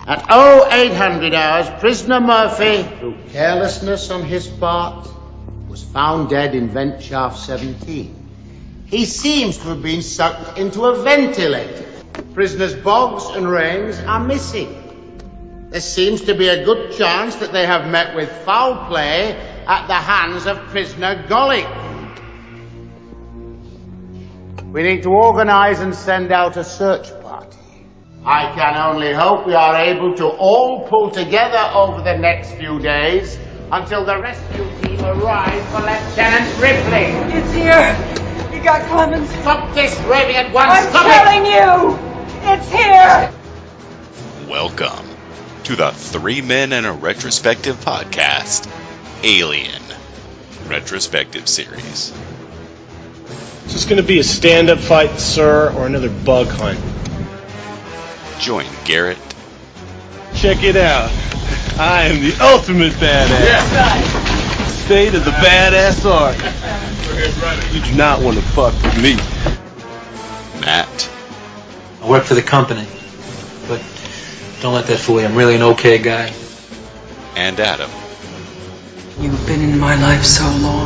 At 0800 hours, prisoner Murphy, through carelessness on his part, was found dead in vent shaft 17. He seems to have been sucked into a ventilator. Prisoners Boggs and Rains are missing. There seems to be a good chance that they have met with foul play at the hands of prisoner Golick. We need to organize and send out a search party. I can only hope we are able to all pull together over the next few days until the rescue team arrives for Lieutenant Ripley. It's here. You got Clemens. Stop this raving at once. I'm telling you, it's here. Welcome to the Three Men and a Retrospective podcast, Alien Retrospective Series. Is this going to be a stand-up fight, sir, or another bug hunt? Join Garrett. Check it out. I am the ultimate badass. Yeah. State of the badass art. You do not want to fuck with me. Matt. I work for the company, but don't let that fool you. I'm really an okay guy. And Adam. You've been in my life so long,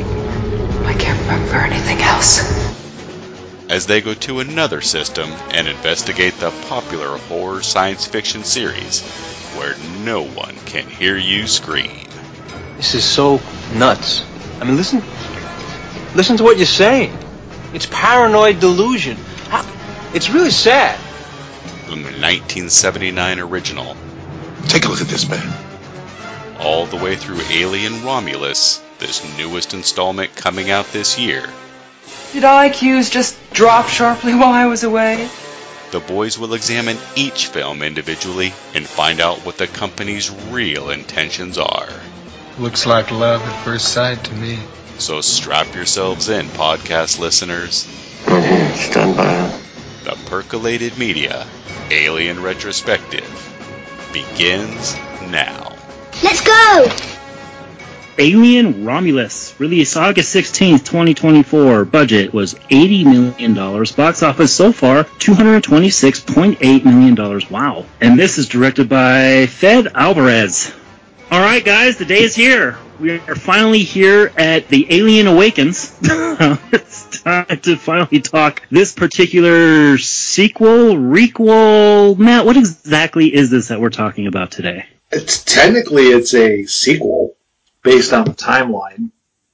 I can't remember anything else. As they go to another system and investigate the popular horror science fiction series where no one can hear you scream. This is so nuts. I mean, listen to what you're saying. It's paranoid delusion. It's really sad. From the 1979 original. Take a look at this, man. All the way through Alien Romulus, this newest installment coming out this year. Did IQs just drop sharply while I was away? The boys will examine each film individually and find out what the company's real intentions are. Looks like love at first sight to me. So strap yourselves in, podcast listeners. Stand by. The Percolated Media Alien Retrospective begins now. Let's go! Alien Romulus, released August 16th, 2024. Budget was $80 million. Box office so far, $226.8 million. Wow. And this is directed by Fede Alvarez. All right, guys, the day is here. We are finally here at the Alien Awakens. It's time to finally talk this particular sequel, requel. Matt, what exactly is this that we're talking about today? It's a sequel based on the timeline.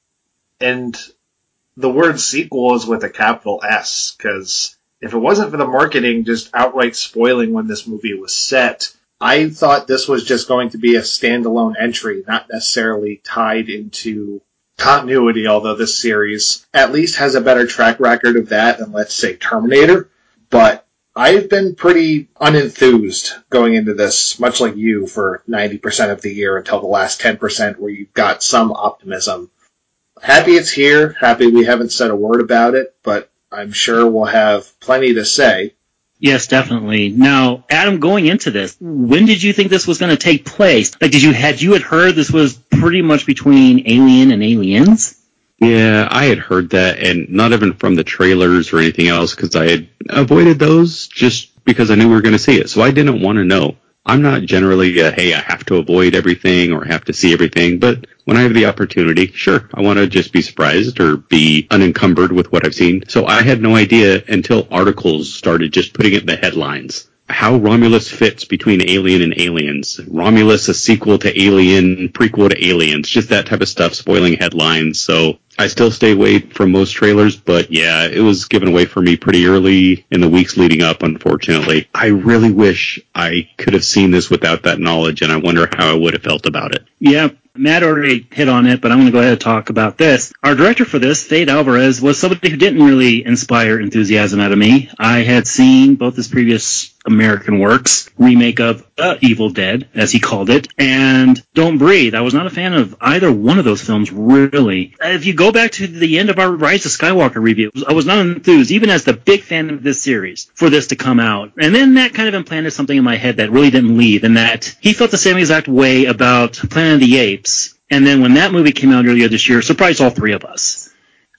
And the word sequel is with a capital S, because if it wasn't for the marketing just outright spoiling when this movie was set, I thought this was just going to be a standalone entry, not necessarily tied into continuity, although this series at least has a better track record of that than, let's say, Terminator. But I've been pretty unenthused going into this, much like you, for 90% of the year until the last 10% where you've got some optimism. Happy it's here, happy we haven't said a word about it, but I'm sure we'll have plenty to say. Yes, definitely. Now, Adam, going into this, when did you think this was going to take place? Like, had you heard this was pretty much between Alien and Aliens? Yeah, I had heard that, and not even from the trailers or anything else, because I had avoided those just because I knew we were going to see it. So I didn't want to know. I'm not generally hey, I have to avoid everything or have to see everything, but when I have the opportunity, sure, I want to just be surprised or be unencumbered with what I've seen. So I had no idea until articles started just putting it in the headlines. How Romulus fits between Alien and Aliens. Romulus, a sequel to Alien, prequel to Aliens, just that type of stuff, spoiling headlines. So I still stay away from most trailers, but yeah, it was given away for me pretty early in the weeks leading up, unfortunately. I really wish I could have seen this without that knowledge, and I wonder how I would have felt about it. Yeah, Matt already hit on it, but I'm going to go ahead and talk about this. Our director for this, Fede Alvarez, was somebody who didn't really inspire enthusiasm out of me. I had seen both his previous American works, remake of Evil Dead, as he called it, and Don't Breathe. I was not a fan of either one of those films, really. If you go back to the end of our Rise of Skywalker review, I was not enthused, even as the big fan of this series, for this to come out. And then that kind of implanted something in my head that really didn't leave, and that he felt the same exact way about Planet of the Apes. And then when that movie came out earlier this year, it surprised all three of us.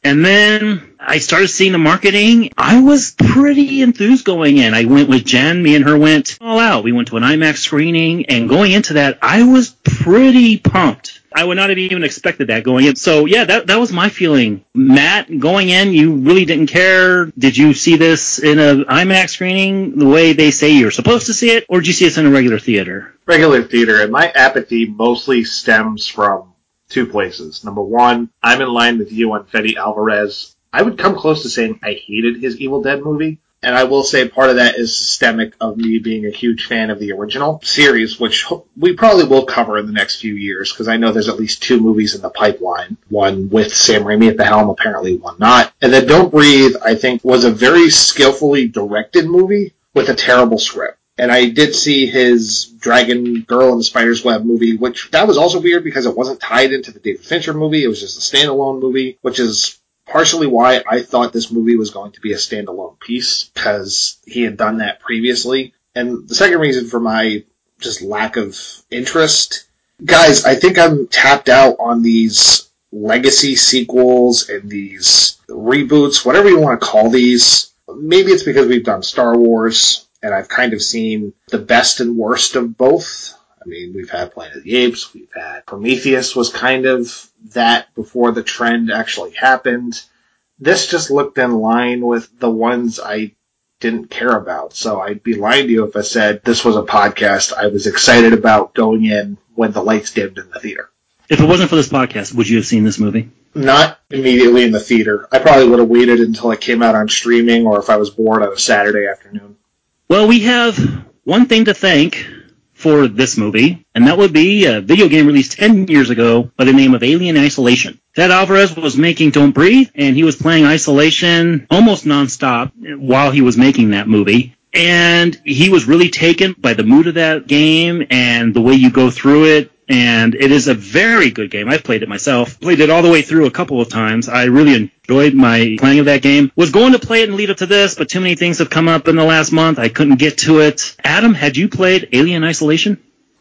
And then I started seeing the marketing. I was pretty enthused going in. I went with Jen. Me and her went all out. We went to an IMAX screening, and going into that, I was pretty pumped. I would not have even expected that going in. So, yeah, that was my feeling. Matt, going in, you really didn't care. Did you see this in an IMAX screening the way they say you're supposed to see it, or did you see this in a regular theater? Regular theater, and my apathy mostly stems from two places. Number one, I'm in line with you on Fede Alvarez. I would come close to saying I hated his Evil Dead movie. And I will say part of that is systemic of me being a huge fan of the original series, which we probably will cover in the next few years, because I know there's at least 2 movies in the pipeline. One with Sam Raimi at the helm, apparently one not. And then Don't Breathe, I think, was a very skillfully directed movie with a terrible script. And I did see his Dragon Girl in the Spider's Web movie, which that was also weird because it wasn't tied into the David Fincher movie. It was just a standalone movie, which is partially why I thought this movie was going to be a standalone piece, because he had done that previously. And the second reason for my just lack of interest, guys, I think I'm tapped out on these legacy sequels and these reboots, whatever you want to call these. Maybe it's because we've done Star Wars, and I've kind of seen the best and worst of both. I mean, we've had Planet of the Apes, we've had Prometheus was kind of that before the trend actually happened. This just looked in line with the ones I didn't care about. So I'd be lying to you if I said this was a podcast I was excited about going in when the lights dimmed in the theater. If it wasn't for this podcast, would you have seen this movie? Not immediately in the theater. I probably would have waited until it came out on streaming, or if I was bored on a Saturday afternoon. Well, we have one thing to thank for this movie, and that would be a video game released 10 years ago by the name of Alien Isolation. Fede Alvarez was making Don't Breathe, and he was playing Isolation almost nonstop while he was making that movie. And he was really taken by the mood of that game and the way you go through it. And it is a very good game. I've played it myself. Played it all the way through a couple of times. I really enjoyed my playing of that game. Was going to play it and lead up to this, but too many things have come up in the last month. I couldn't get to it. Adam, had you played Alien Isolation?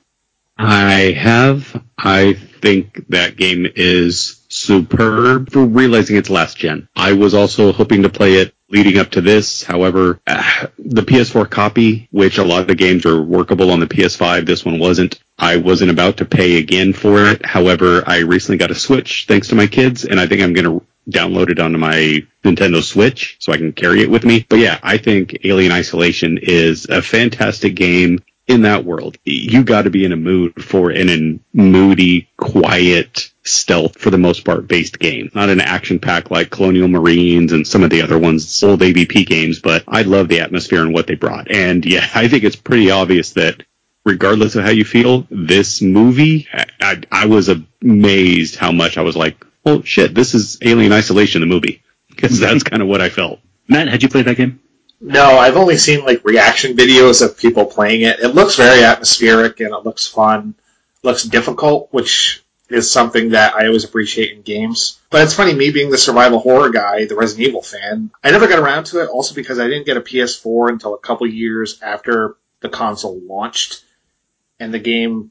I have. I think that game is superb for realizing it's last gen. I was also hoping to play it leading up to this. However, the PS4 copy, which a lot of the games are workable on the PS5, this one wasn't. I wasn't about to pay again for it. However, I recently got a Switch thanks to my kids, and I think I'm going to download it onto my Nintendo Switch so I can carry it with me. But yeah, I think Alien Isolation is a fantastic game in that world. You got to be in a mood for a moody, quiet, stealth, for the most part, based game. Not an action pack like Colonial Marines and some of the other ones, old AVP games, but I love the atmosphere and what they brought. And yeah, I think it's pretty obvious that regardless of how you feel, this movie, I was amazed how much I was like, well, shit, this is Alien Isolation, the movie. Because that's kind of what I felt. Matt, had you played that game? No, I've only seen like reaction videos of people playing it. It looks very atmospheric and it looks fun. It looks difficult, which is something that I always appreciate in games. But it's funny, me being the survival horror guy, the Resident Evil fan, I never got around to it, also because I didn't get a PS4 until a couple years after the console launched. And the game,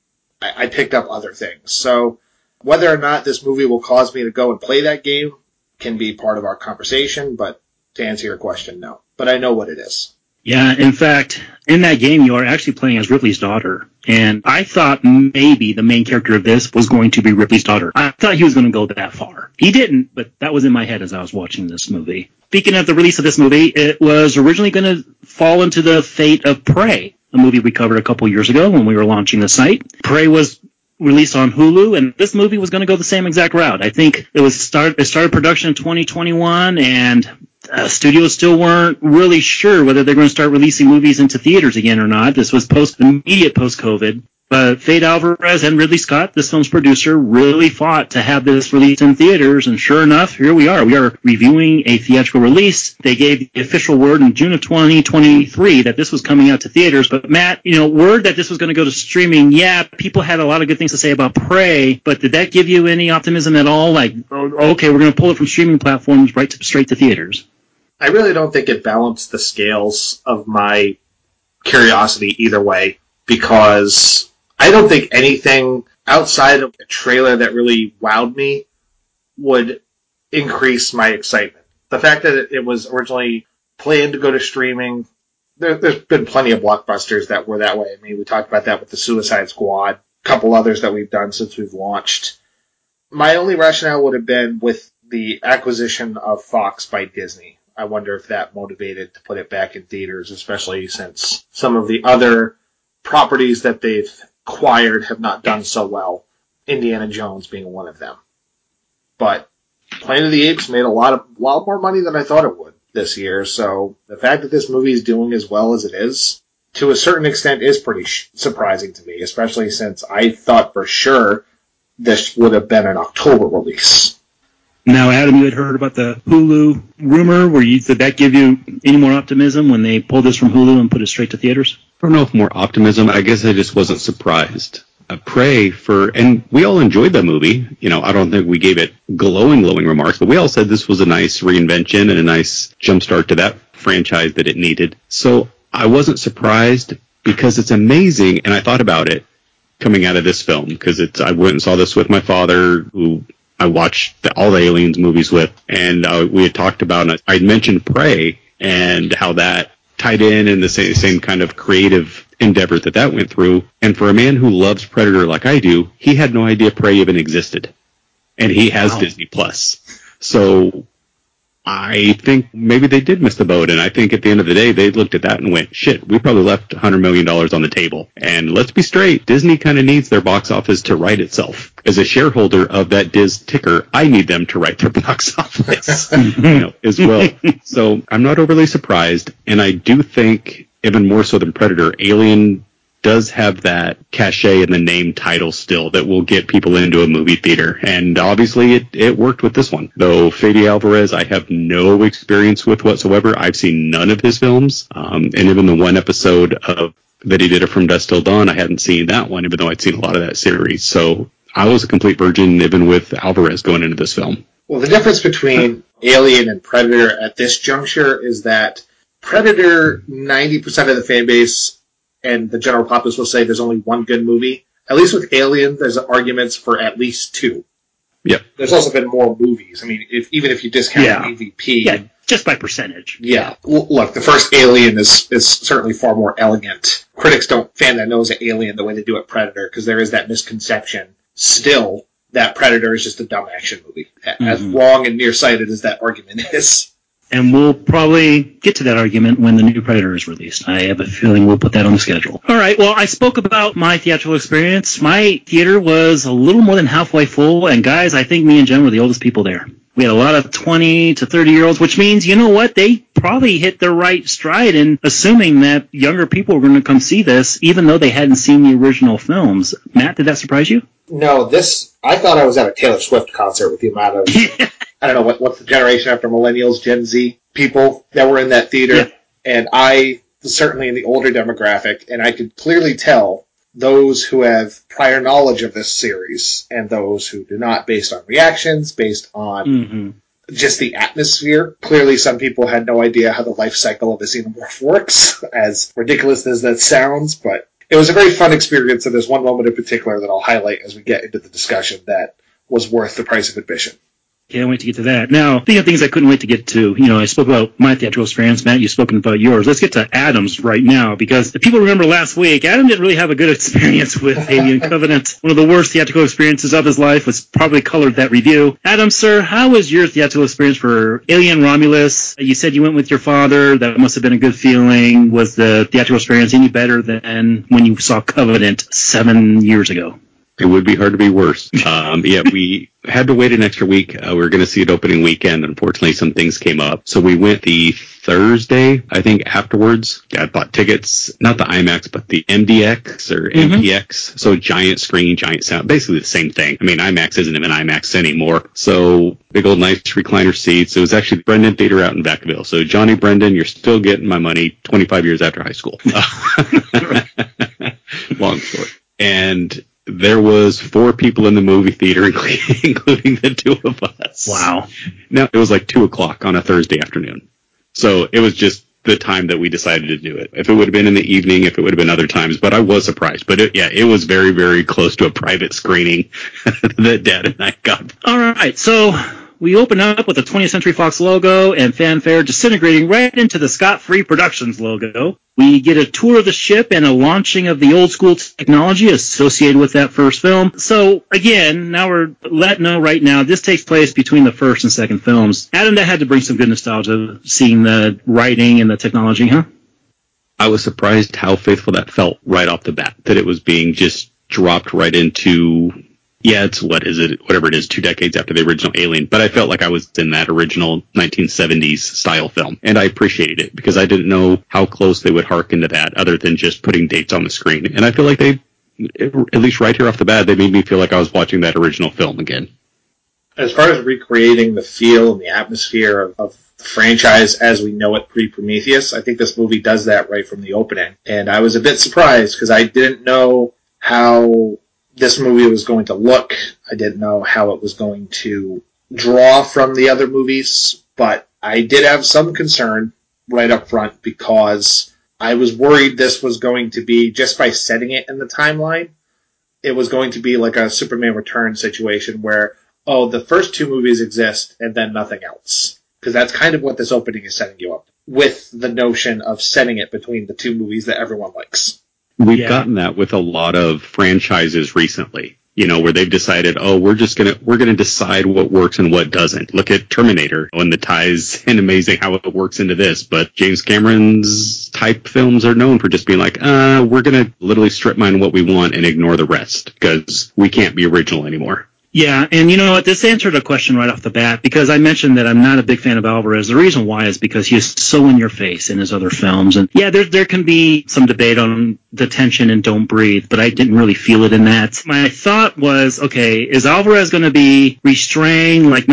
I picked up other things. So whether or not this movie will cause me to go and play that game can be part of our conversation, but to answer your question, no. But I know what it is. Yeah, in fact, in that game, you are actually playing as Ripley's daughter. And I thought maybe the main character of this was going to be Ripley's daughter. I thought he was going to go that far. He didn't, but that was in my head as I was watching this movie. Speaking of the release of this movie, it was originally going to fall into the fate of Prey, a movie we covered a couple years ago when we were launching the site. Prey was released on Hulu, and this movie was going to go the same exact route. I think it started production in 2021, and studios still weren't really sure whether they're going to start releasing movies into theaters again or not. This was immediate post-COVID. But Fede Alvarez and Ridley Scott, this film's producer, really fought to have this released in theaters, and sure enough, here we are. We are reviewing a theatrical release. They gave the official word in June of 2023 that this was coming out to theaters. But Matt, word that this was going to go to streaming, yeah, people had a lot of good things to say about Prey, but did that give you any optimism at all? Like, okay, we're going to pull it from streaming platforms straight to theaters. I really don't think it balanced the scales of my curiosity either way, because I don't think anything outside of a trailer that really wowed me would increase my excitement. The fact that it was originally planned to go to streaming, there's been plenty of blockbusters that were that way. I mean, we talked about that with the Suicide Squad, a couple others that we've done since we've launched. My only rationale would have been with the acquisition of Fox by Disney. I wonder if that motivated to put it back in theaters, especially since some of the other properties that they've acquired have not done so well, Indiana Jones being one of them. But Planet of the Apes made a lot more money than I thought it would this year, so the fact that this movie is doing as well as it is, to a certain extent, is pretty surprising to me, especially since I thought for sure this would have been an October release. Now, Adam, you had heard about the Hulu rumor. Did that give you any more optimism when they pulled this from Hulu and put it straight to theaters? I don't know if more optimism. I guess I just wasn't surprised. Prey and we all enjoyed the movie. I don't think we gave it glowing remarks, but we all said this was a nice reinvention and a nice jumpstart to that franchise that it needed. So I wasn't surprised because it's amazing, and I thought about it coming out of this film because I went and saw this with my father, who I watched all the Aliens movies with, and we had talked about, and I'd mentioned Prey and how that tied in the same kind of creative endeavor that went through. And for a man who loves Predator like I do, he had no idea Prey even existed. And he has Disney Plus. So I think maybe they did miss the boat, and I think at the end of the day, they looked at that and went, shit, we probably left $100 million on the table. And let's be straight, Disney kind of needs their box office to right itself. As a shareholder of that Diz ticker, I need them to right their box office as well. So I'm not overly surprised, and I do think, even more so than Predator, Alien does have that cachet in the name title still that will get people into a movie theater. And obviously it worked with this one. Though Fede Alvarez, I have no experience with whatsoever. I've seen none of his films. And even the one episode that he did From Dusk Till Dawn, I hadn't seen that one, even though I'd seen a lot of that series. So I was a complete virgin even with Alvarez going into this film. Well, the difference between Alien and Predator at this juncture is that Predator, 90% of the fan base and the general populace will say there's only one good movie. At least with Alien, there's arguments for at least two. Yep. There's also been more movies. I mean, even if you discount AVP. Yeah, just by percentage. Yeah. Look, the first Alien is certainly far more elegant. Critics don't fan their nose at Alien the way they do at Predator, because there is that misconception still that Predator is just a dumb action movie. As wrong and nearsighted as that argument is. And we'll probably get to that argument when the new Predator is released. I have a feeling we'll put that on the schedule. All right, well, I spoke about my theatrical experience. My theater was a little more than halfway full, and guys, I think me and Jen were the oldest people there. We had a lot of 20 to 30-year-olds, which means, you know what, they probably hit their right stride in assuming that younger people were going to come see this, even though they hadn't seen the original films. Matt, did that surprise you? No, I thought I was at a Taylor Swift concert with the amount of... I don't know, what's the generation after millennials, Gen Z people that were in that theater. Yeah. And I was certainly in the older demographic, and I could clearly tell those who have prior knowledge of this series and those who do not, based on reactions, based on just the atmosphere. Clearly some people had no idea how the life cycle of a xenomorph works, as ridiculous as that sounds, but it was a very fun experience, and there's one moment in particular that I'll highlight as we get into the discussion that was worth the price of admission. Can't wait to get to that. Now, speaking of things I couldn't wait to get to, I spoke about my theatrical experience. Matt, you've spoken about yours. Let's get to Adam's right now, because if people remember last week, Adam didn't really have a good experience with Alien Covenant. One of the worst theatrical experiences of his life was probably colored that review. Adam, sir, how was your theatrical experience for Alien Romulus? You said you went with your father. That must have been a good feeling. Was the theatrical experience any better than when you saw Covenant 7 years ago? It would be hard to be worse. We had to wait an extra week. We were going to see it opening weekend. Unfortunately, some things came up. So we went the Thursday, I think, afterwards. I bought tickets, not the IMAX, but the MDX or MPX. So giant screen, giant sound, basically the same thing. I mean, IMAX isn't even IMAX anymore. So big old nice recliner seats. It was actually Brendan Theater out in Vacaville. So Johnny Brendan, you're still getting my money 25 years after high school. Long story. And there was 4 people in the movie theater, including the 2 of us. Wow. Now, it was like 2 o'clock on a Thursday afternoon. So it was just the time that we decided to do it. If it would have been in the evening, if it would have been other times. But I was surprised. But it was very, very close to a private screening that Dad and I got. All right. So we open up with the 20th Century Fox logo and fanfare disintegrating right into the Scott-Free Productions logo. We get a tour of the ship and a launching of the old school technology associated with that first film. So, again, now we're letting know right now, this takes place between the first and second films. Adam, that had to bring some good nostalgia, seeing the writing and the technology, huh? I was surprised how faithful that felt right off the bat, that it was being just dropped right into, it's, whatever it is, 2 decades after the original Alien, but I felt like I was in that original 1970s style film, and I appreciated it, because I didn't know how close they would hearken to that, other than just putting dates on the screen, and I feel like they, at least right here off the bat, they made me feel like I was watching that original film again. As far as recreating the feel and the atmosphere of the franchise as we know it pre-Prometheus, I think this movie does that right from the opening. And I was a bit surprised because I didn't know how this movie was going to look. I didn't know how it was going to draw from the other movies, but I did have some concern right up front because I was worried this was going to be, just by setting it in the timeline, it was going to be like a Superman Returns situation where, the first 2 movies exist and then nothing else. Because that's kind of what this opening is setting you up, with the notion of setting it between the 2 movies that everyone likes. We've gotten that with a lot of franchises recently, where they've decided, we're going to decide what works and what doesn't. Look at Terminator and the ties, and amazing how it works into this. But James Cameron's type films are known for just being like, we're going to literally strip mine what we want and ignore the rest because we can't be original anymore. Yeah, and you know what? This answered a question right off the bat, because I mentioned that I'm not a big fan of Alvarez. The reason why is because he's so in your face in his other films. And yeah, there can be some debate on the tension in Don't Breathe, but I didn't really feel it in that. My thought was, okay, is Alvarez going to be restrained like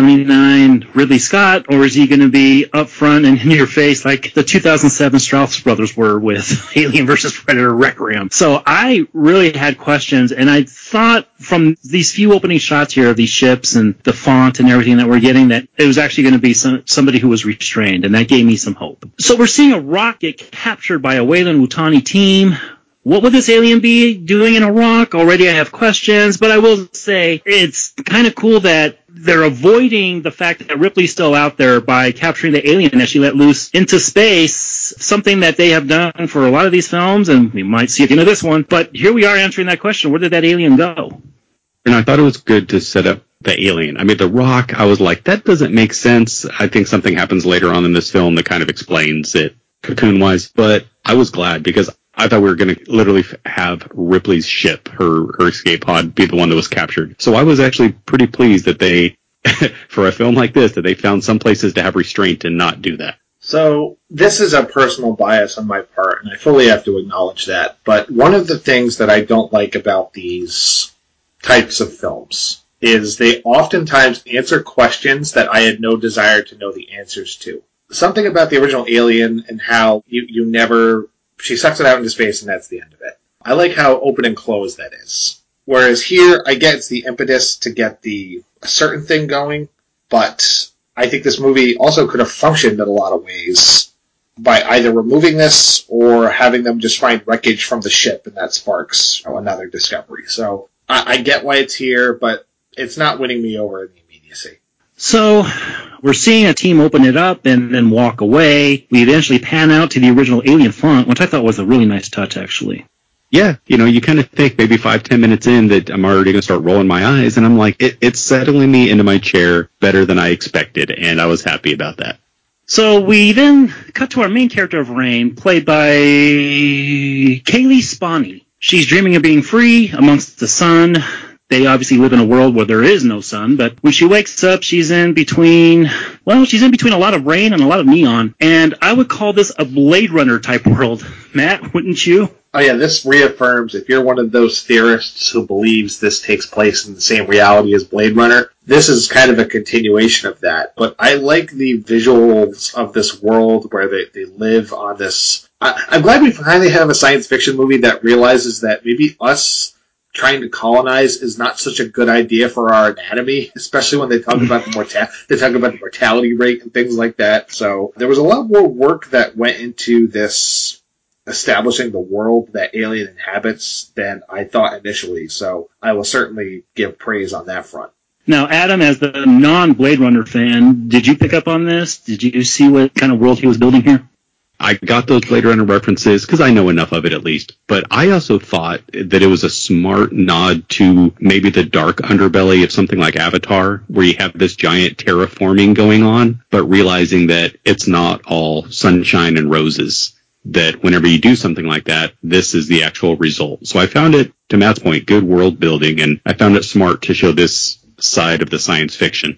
1979 Ridley Scott, or is he going to be up front and in your face like the 2007 Strauss brothers were with Alien vs. Predator Requiem? So I really had questions, and I thought from these few opening shots here of these ships and the font and everything that we're getting, that it was actually going to be somebody who was restrained, and that gave me some hope. So we're seeing a rock get captured by a Weyland-Yutani team. What would this alien be doing in a rock? Already I have questions, but I will say it's kind of cool that they're avoiding the fact that Ripley's still out there by capturing the alien as she let loose into space, something that they have done for a lot of these films, and we might see at the end of this one. But here we are answering that question. Where did that alien go? And I thought it was good to set up the alien. I mean, the rock, I was like, that doesn't make sense. I think something happens later on in this film that kind of explains it, cocoon-wise. But I was glad, because I thought we were going to literally have Ripley's ship, her escape pod, be the one that was captured. So I was actually pretty pleased that they, for a film like this, that they found some places to have restraint and not do that. So this is a personal bias on my part, and I fully have to acknowledge that. But one of the things that I don't like about these types of films is they oftentimes answer questions that I had no desire to know the answers to. Something about the original Alien and how you never... She sucks it out into space and that's the end of it. I like how open and closed that is. Whereas here, I get it's the impetus to get a certain thing going, but I think this movie also could have functioned in a lot of ways by either removing this or having them just find wreckage from the ship, and that sparks another discovery. So I get why it's here, but it's not winning me over in the immediacy. So we're seeing a team open it up and then walk away. We eventually pan out to the original Alien font, which I thought was a really nice touch, actually. Yeah, you kind of think maybe 5-10 minutes in that I'm already going to start rolling my eyes, and I'm like, it's settling me into my chair better than I expected, and I was happy about that. So we then cut to our main character of Rain, played by Kaylee Spawney. She's dreaming of being free amongst the sun. They obviously live in a world where there is no sun, but when she wakes up, she's in between a lot of rain and a lot of neon, and I would call this a Blade Runner type world. Matt, wouldn't you? Oh yeah, this reaffirms, if you're one of those theorists who believes this takes place in the same reality as Blade Runner, this is kind of a continuation of that. But I like the visuals of this world where they live on this... I'm glad we finally have a science fiction movie that realizes that maybe us trying to colonize is not such a good idea for our anatomy, especially when they talk about the mortality rate and things like that. So there was a lot more work that went into this establishing the world that Alien inhabits than I thought initially. So I will certainly give praise on that front. Now, Adam, as the non-Blade Runner fan, did you pick up on this? Did you see what kind of world he was building here? I got those Blade Runner references because I know enough of it at least. But I also thought that it was a smart nod to maybe the dark underbelly of something like Avatar, where you have this giant terraforming going on, but realizing that it's not all sunshine and roses. That whenever you do something like that, this is the actual result. So I found it, to Matt's point, good world building, and I found it smart to show this side of the science fiction.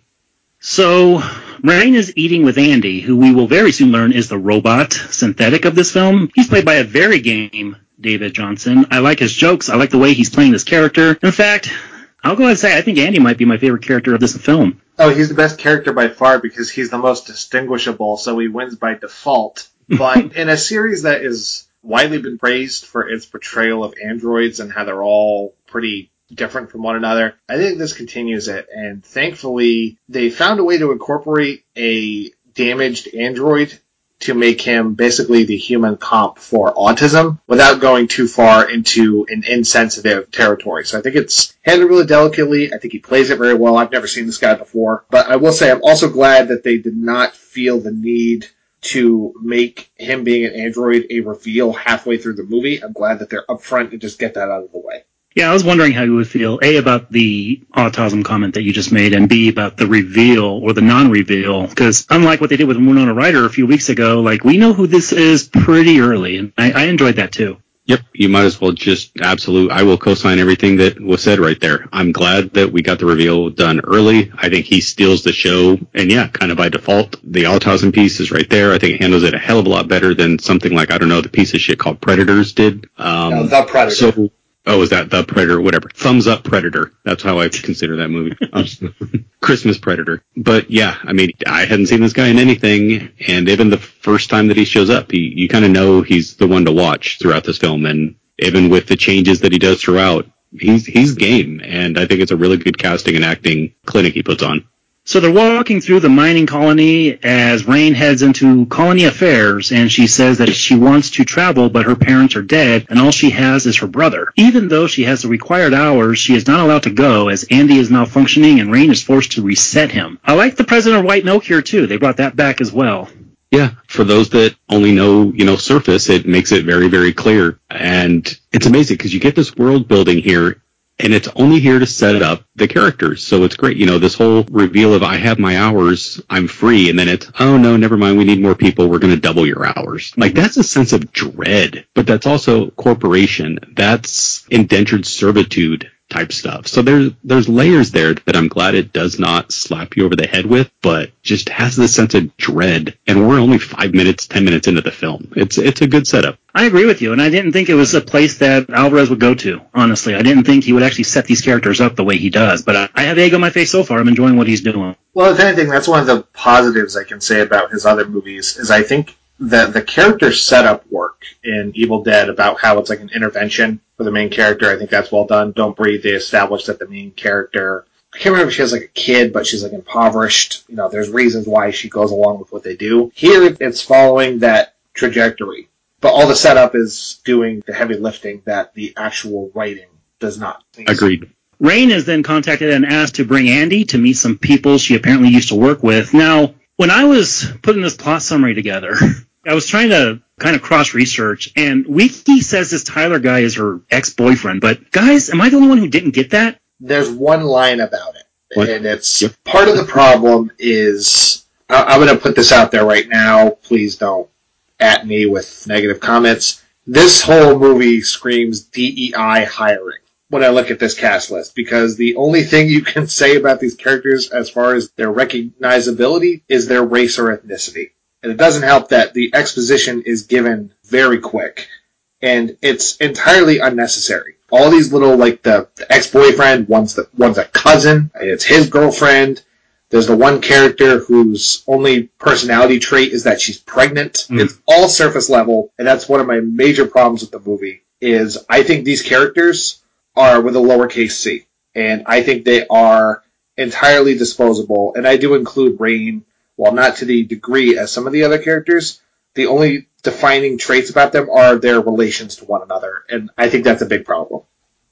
So, Rain is eating with Andy, who we will very soon learn is the robot synthetic of this film. He's played by a very game David Johnson. I like his jokes. I like the way he's playing this character. In fact, I'll go ahead and say I think Andy might be my favorite character of this film. Oh, he's the best character by far because he's the most distinguishable, so he wins by default. But in a series that is widely been praised for its portrayal of androids and how they're all pretty different from one another, I think this continues it. And thankfully, they found a way to incorporate a damaged android to make him basically the human comp for autism without going too far into an insensitive territory. So I think it's handled really delicately. I think he plays it very well. I've never seen this guy before. But I will say I'm also glad that they did not feel the need to make him being an android a reveal halfway through the movie. I'm glad that they're upfront and just get that out of the way. Yeah, I was wondering how you would feel, A, about the autism comment that you just made, and B, about the reveal or the non-reveal. Because unlike what they did with Winona Ryder a few weeks ago, like, we know who this is pretty early, and I enjoyed that too. Yep, you might as well just I will co-sign everything that was said right there. I'm glad that we got the reveal done early. I think he steals the show, and yeah, kind of by default, the autism piece is right there. I think it handles it a hell of a lot better than something like, I don't know, the piece of shit called Predators did. The Predator. Oh, is that The Predator? Whatever. Thumbs up Predator. That's how I consider that movie. Christmas Predator. But yeah, I mean, I hadn't seen this guy in anything, and even the first time that he shows up, you kind of know he's the one to watch throughout this film, and even with the changes that he does throughout, he's game, and I think it's a really good casting and acting clinic he puts on. So they're walking through the mining colony as Rain heads into colony affairs, and she says that she wants to travel, but her parents are dead, and all she has is her brother. Even though she has the required hours, she is not allowed to go, as Andy is malfunctioning and Rain is forced to reset him. I like the President of White Milk here, too. They brought that back as well. Yeah, for those that only know, surface, it makes it very, very clear. And it's amazing, because you get this world building here, and it's only here to set up the characters. So it's great. This whole reveal of I have my hours, I'm free. And then it's, oh no, never mind. We need more people. We're going to double your hours. Like, that's a sense of dread, but that's also corporation. That's indentured servitude type stuff. So there's layers there that I'm glad it does not slap you over the head with, but just has this sense of dread. And we're only 5 minutes, 10 minutes into the film. It's a good setup. I agree with you, and I didn't think it was a place that Alvarez would go to, honestly. I didn't think he would actually set these characters up the way he does, but I have egg on my face so far. I'm enjoying what he's doing. Well, if anything, that's one of the positives I can say about his other movies, is I think that the character setup work in Evil Dead, about how it's like an intervention for the main character, I think that's well done. Don't Breathe, they established that the main character, I can't remember if she has like a kid, but she's like impoverished. There's reasons why she goes along with what they do. Here, it's following that trajectory. But all the setup is doing the heavy lifting that the actual writing does not. Agreed. Rain is then contacted and asked to bring Andy to meet some people she apparently used to work with. Now, when I was putting this plot summary together, I was trying to kind of cross-research, and Wiki says this Tyler guy is her ex-boyfriend. But, guys, am I the only one who didn't get that? There's one line about it, what? And it's part of the problem is, I'm going to put this out there right now. Please don't at me with negative comments. This whole movie screams DEI hiring when I look at this cast list, because the only thing you can say about these characters as far as their recognizability is their race or ethnicity. And it doesn't help that the exposition is given very quick, and it's entirely unnecessary. All these little, like the ex-boyfriend, one's a cousin, it's his girlfriend. There's the one character whose only personality trait is that she's pregnant. It's all surface level, and that's one of my major problems with the movie, is I think these characters are with a lowercase c, and I think they are entirely disposable, and I do include Rain, while not to the degree as some of the other characters. The only defining traits about them are their relations to one another, and I think that's a big problem.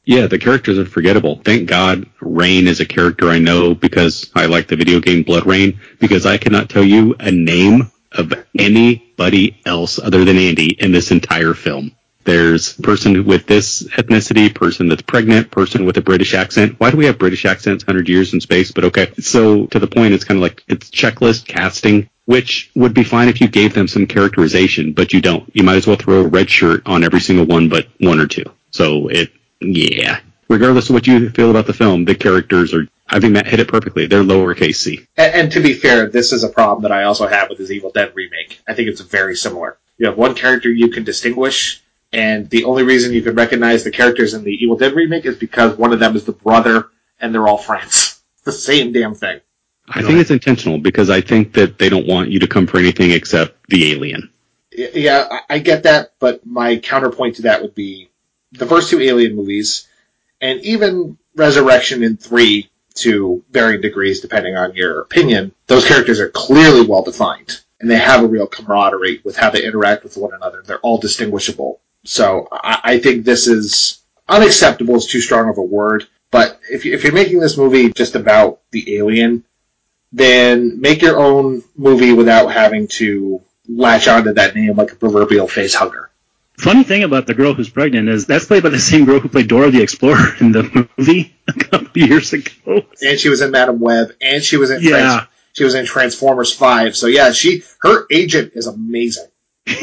Yeah, the characters are forgettable. Thank God Rain is a character I know because I like the video game Blood Rain, because I cannot tell you a name of anybody else other than Andy in this entire film. There's person with this ethnicity, person that's pregnant, person with a British accent. Why do we have British accents 100 years in space? But okay. So to the point, it's kind of like it's checklist casting, which would be fine if you gave them some characterization, but you don't. You might as well throw a red shirt on every single one but one or two. So yeah. Regardless of what you feel about the film, the characters are, I think Matt hit it perfectly. They're lowercase c. And to be fair, this is a problem that I also have with this Evil Dead remake. I think it's very similar. You have one character you can distinguish, and the only reason you can recognize the characters in the Evil Dead remake is because one of them is the brother, and they're all friends. It's the same damn thing. I think it's intentional, because I think that they don't want you to come for anything except the alien. Yeah, I get that, but my counterpoint to that would be the first two Alien movies, and even Resurrection in 3, to varying degrees depending on your opinion, those characters are clearly well defined, and they have a real camaraderie with how they interact with one another. They're all distinguishable. So I think this is unacceptable is too strong of a word, but if you're making this movie just about the alien, then make your own movie without having to latch onto that name like a proverbial face hugger. Funny thing about the girl who's pregnant is that's played by the same girl who played Dora the Explorer in the movie a couple years ago. And she was in Madam Web, and she was in she was in Transformers 5. So yeah, her agent is amazing. And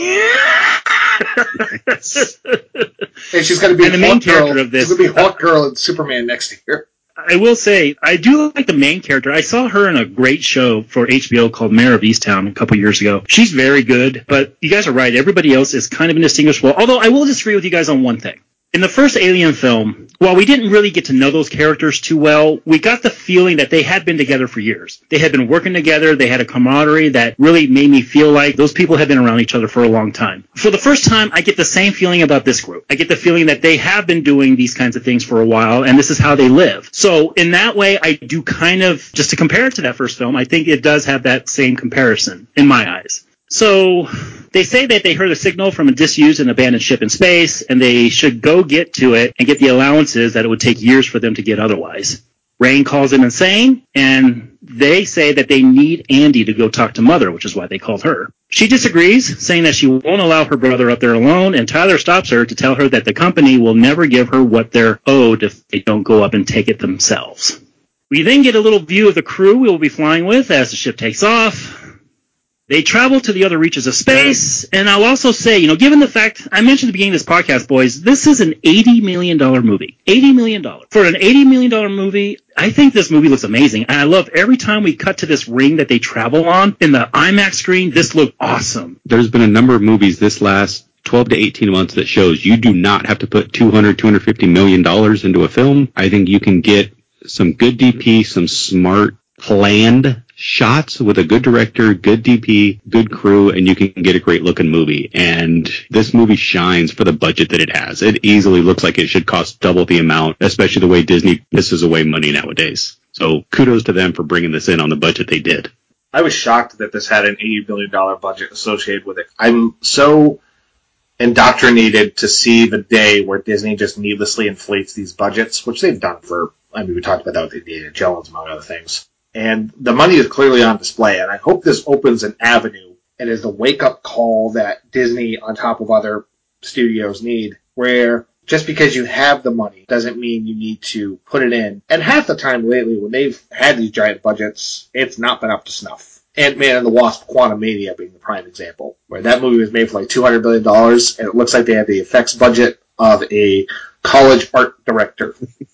she's going to be the main character of this. She's going to be Hawk Girl and Superman next year. I will say, I do like the main character. I saw her in a great show for HBO called Mayor of Easttown a couple years ago. She's very good, but you guys are right. Everybody else is kind of indistinguishable. Although I will disagree with you guys on one thing. In the first Alien film, while we didn't really get to know those characters too well, we got the feeling that they had been together for years. They had been working together. They had a camaraderie that really made me feel like those people had been around each other for a long time. For the first time, I get the same feeling about this group. I get the feeling that they have been doing these kinds of things for a while, and this is how they live. So in that way, I do kind of, just to compare it to that first film, I think it does have that same comparison in my eyes. So they say that they heard a signal from a disused and abandoned ship in space, and they should go get to it and get the allowances that it would take years for them to get otherwise. Rain calls them insane, and they say that they need Andy to go talk to Mother, which is why they called her. She disagrees, saying that she won't allow her brother up there alone, and Tyler stops her to tell her that the company will never give her what they're owed if they don't go up and take it themselves. We then get a little view of the crew we will be flying with as the ship takes off. They travel to the other reaches of space, and I'll also say, given the fact, I mentioned at the beginning of this podcast, boys, this is an $80 million movie. $80 million. For an $80 million movie, I think this movie looks amazing, and I love every time we cut to this ring that they travel on in the IMAX screen, this looked awesome. There's been a number of movies this last 12 to 18 months that shows you do not have to put $250 million into a film. I think you can get some good DP, some smart, planned shots with a good director, good DP, good crew, and you can get a great looking movie. And this movie shines for the budget that it has. It easily looks like it should cost double the amount, especially the way Disney pisses away money nowadays. So kudos to them for bringing this in on the budget they did. I was shocked that this had an $80 million budget associated with it. I'm so indoctrinated to see the day where Disney just needlessly inflates these budgets, which they've done we talked about that with Indiana Jones, among other things. And the money is clearly on display, and I hope this opens an avenue and is the wake-up call that Disney, on top of other studios, need, where just because you have the money doesn't mean you need to put it in. And half the time lately, when they've had these giant budgets, it's not been up to snuff. Ant-Man and the Wasp: Quantumania being the prime example, where that movie was made for like $200 million, and it looks like they had the effects budget of a college art director.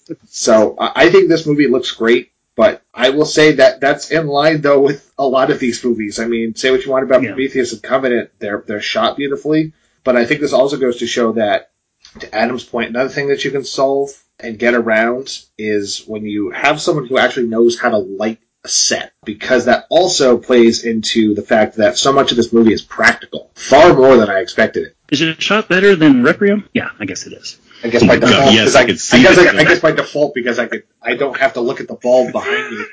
So I think this movie looks great. But I will say that that's in line, though, with a lot of these movies. I mean, say what you want about Prometheus and Covenant, they're shot beautifully. But I think this also goes to show that, to Adam's point, another thing that you can solve and get around is when you have someone who actually knows how to light a set. Because that also plays into the fact that so much of this movie is practical. Far more than I expected it. Is it shot better than Requiem? Yeah, I guess it is. I guess by default, yes, I could see I guess by default because I don't have to look at the bulb behind me.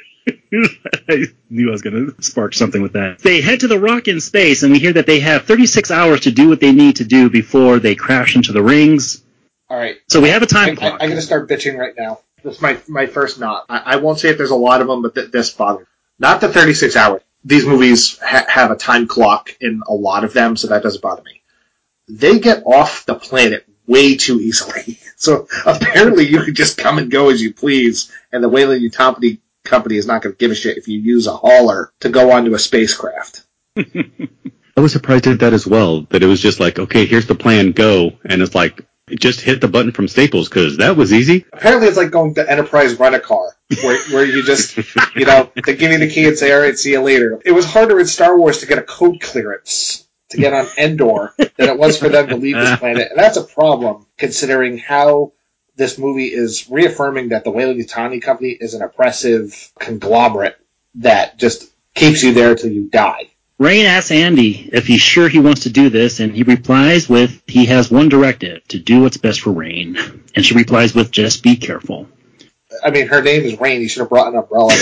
I knew I was going to spark something with that. They head to the rock in space, and we hear that they have 36 hours to do what they need to do before they crash into the rings. All right. So we have a time clock. I'm going to start bitching right now. This is my first not. I won't say if there's a lot of them, but this bothers. Not the 36 hours. These movies have a time clock in a lot of them, so that doesn't bother me. They get off the planet way too easily. So apparently you can just come and go as you please, and the Weyland-Yutani company is not going to give a shit if you use a hauler to go onto a spacecraft. I was surprised at that as well, that it was just like, okay, here's the plan, go. And it's like, just hit the button from Staples, because that was easy. Apparently it's like going to Enterprise Rent-A-Car, where you just, they give you the key and say, all right, see you later. It was harder in Star Wars to get a code clearance to get on Endor than it was for them to leave this planet. And that's a problem, considering how this movie is reaffirming that the Weyland-Yutani company is an oppressive conglomerate that just keeps you there till you die. Rain asks Andy if he's sure he wants to do this, and he replies with, he has one directive, to do what's best for Rain. And she replies with, just be careful. I mean, her name is Rain. You should have brought an umbrella.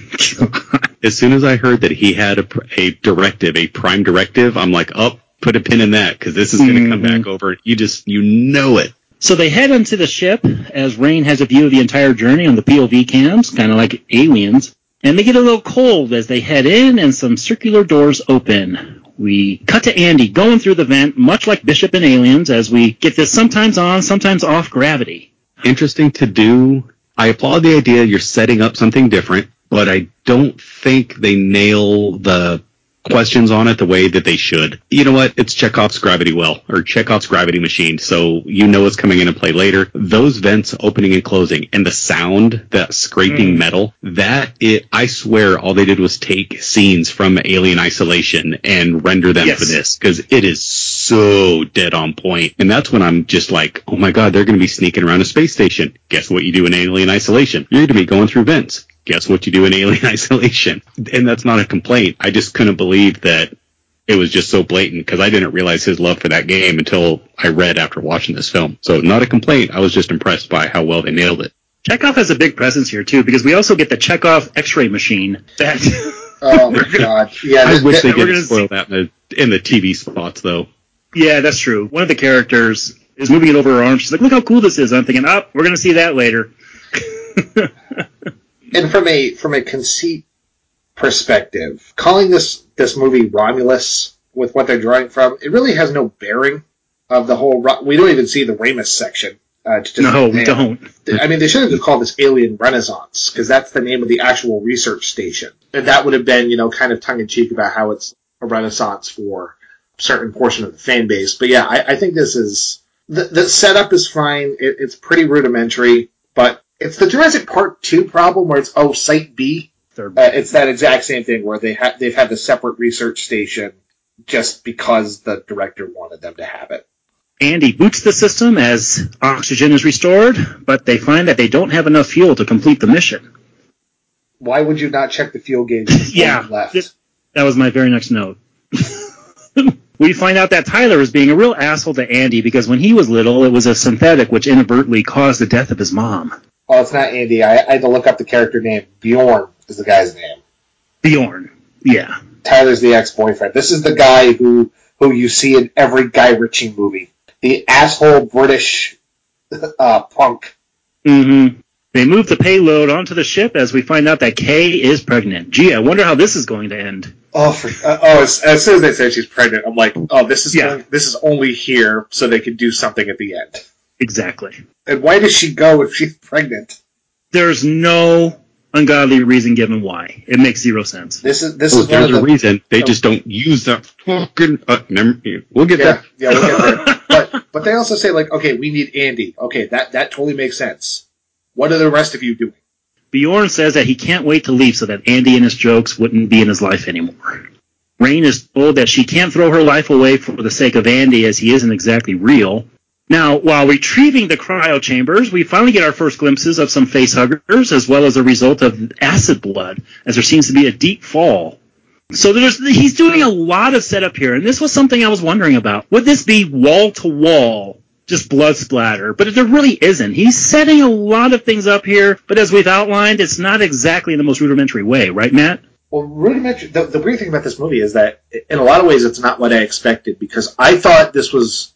As soon as I heard that he had a directive, a prime directive, I'm like, oh, put a pin in that, because this is going to come back over. You know it. So they head onto the ship, as Rain has a view of the entire journey on the POV cams, kind of like Aliens. And they get a little cold as they head in, and some circular doors open. We cut to Andy going through the vent, much like Bishop in Aliens, as we get this sometimes on, sometimes off gravity. Interesting to do. I applaud the idea you're setting up something different, but I don't think they nail the questions on it the way that they should. You know what? It's Chekhov's gravity well, or Chekhov's gravity machine, so you know it's coming into play later. Those vents opening and closing, and the sound, that scraping metal, I swear all they did was take scenes from Alien Isolation and render them for this, because it is so dead on point. And that's when I'm just like, oh my god, they're going to be sneaking around a space station. Guess what you do in Alien Isolation? You're going to be going through vents. Guess what you do in Alien Isolation? And that's not a complaint. I just couldn't believe that it was just so blatant, because I didn't realize his love for that game until I read after watching this film. So not a complaint. I was just impressed by how well they nailed it. Chekhov has a big presence here, too, because we also get the Chekhov X-ray machine. Oh, my God. Yeah, I wish they didn't spoil that in the TV spots, though. Yeah, that's true. One of the characters is moving it over her arm. She's like, look how cool this is. I'm thinking, we're going to see that later. And from a conceit perspective, calling this movie Romulus with what they're drawing from, it really has no bearing of the whole. We don't even see the Ramus section. No, we don't. I mean, they should have just called this Alien Renaissance, because that's the name of the actual research station, and that would have been, kind of tongue in cheek about how it's a renaissance for a certain portion of the fan base. But yeah, I think this is the setup is fine. It's pretty rudimentary, but it's the Jurassic Park 2 problem where it's, Site B. It's that exact same thing where they've had the separate research station just because the director wanted them to have it. Andy boots the system as oxygen is restored, but they find that they don't have enough fuel to complete the mission. Why would you not check the fuel gauge? Left? That was my very next note. We find out that Tyler is being a real asshole to Andy because when he was little, it was a synthetic which inadvertently caused the death of his mom. Oh, it's not Andy. I had to look up the character name. Bjorn is the guy's name. Bjorn, yeah. Tyler's the ex-boyfriend. This is the guy who you see in every Guy Ritchie movie. The asshole British punk. Mm-hmm. They move the payload onto the ship as we find out that Kay is pregnant. Gee, I wonder how this is going to end. As soon as they said she's pregnant, I'm like, this is only here so they can do something at the end. Exactly. And why does she go if she's pregnant? There's no ungodly reason given why. It makes zero sense. This is there's a reason. They just don't use that fucking... we'll get there. Yeah, we'll get there. But they also say, okay, we need Andy. Okay, that totally makes sense. What are the rest of you doing? Bjorn says that he can't wait to leave so that Andy and his jokes wouldn't be in his life anymore. Rain is told that she can't throw her life away for the sake of Andy as he isn't exactly real. Now, while retrieving the cryo chambers, we finally get our first glimpses of some facehuggers as well as a result of acid blood, as there seems to be a deep fall. So he's doing a lot of setup here, and this was something I was wondering about. Would this be wall-to-wall, just blood splatter? But there really isn't. He's setting a lot of things up here, but as we've outlined, it's not exactly in the most rudimentary way, right, Matt? Well, rudimentary. The weird thing about this movie is that, in a lot of ways, it's not what I expected, because I thought this was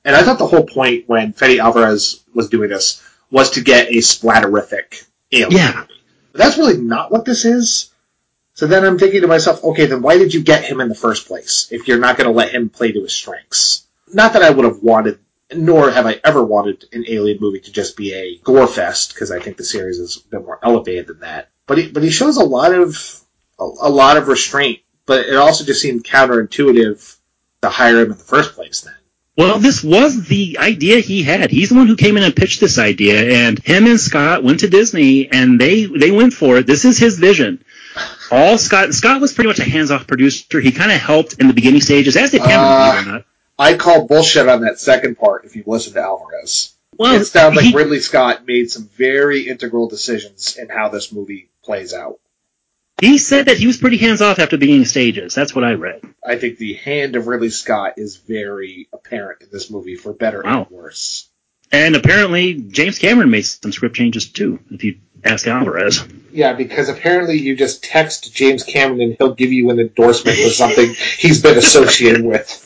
And I thought the whole point when Fede Alvarez was doing this was to get a splatterific alien. Yeah. But that's really not what this is. So then I'm thinking to myself, okay, then why did you get him in the first place if you're not going to let him play to his strengths? Not that I would have wanted, nor have I ever wanted an Alien movie to just be a gore fest, because I think the series is a bit more elevated than that. But he shows a lot of restraint, but it also just seemed counterintuitive to hire him in the first place then. Well, this was the idea he had. He's the one who came in and pitched this idea, and him and Scott went to Disney, and they went for it. This is his vision. Scott was pretty much a hands-off producer. He kind of helped in the beginning stages, as did Cameron, believe it or not. I call bullshit on that second part if you listen to Alvarez. Well, it sounds like Ridley Scott made some very integral decisions in how this movie plays out. He said that he was pretty hands-off after the beginning stages. That's what I read. I think the hand of Ridley Scott is very apparent in this movie, for better and worse. And apparently, James Cameron made some script changes, too, if you ask Alvarez. Yeah, because apparently you just text James Cameron and he'll give you an endorsement for something he's been associated with.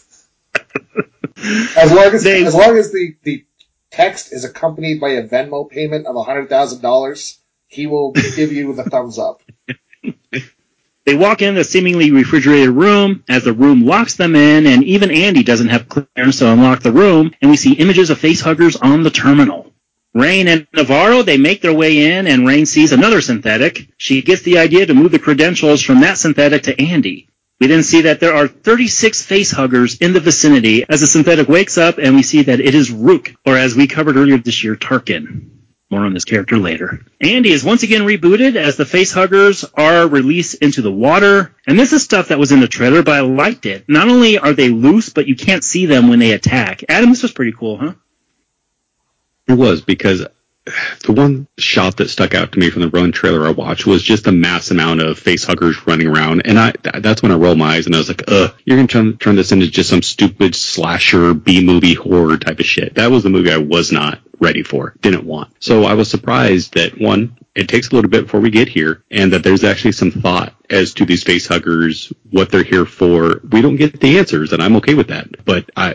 As long as the text is accompanied by a Venmo payment of $100,000, he will give you the thumbs up. They walk in the seemingly refrigerated room as the room locks them in, and even Andy doesn't have clearance to unlock the room, and we see images of facehuggers on the terminal. Rain and Navarro, they make their way in, and Rain sees another synthetic. She gets the idea to move the credentials from that synthetic to Andy. We then see that there are 36 facehuggers in the vicinity as the synthetic wakes up, and we see that it is Rook, or as we covered earlier this year, Tarkin. More on this character later. Andy is once again rebooted as the facehuggers are released into the water. And this is stuff that was in the trailer, but I liked it. Not only are they loose, but you can't see them when they attack. Adam, this was pretty cool, huh? It was, because the one shot that stuck out to me from the Ronin trailer I watched was just the mass amount of facehuggers running around. And that's when I rolled my eyes and I was like, you're going to turn this into just some stupid slasher B-movie horror type of shit. That was the movie I was not ready for, didn't want. So I was surprised that, one, it takes a little bit before we get here, and that there's actually some thought as to these facehuggers, what they're here for. We don't get the answers, and I'm okay with that. But I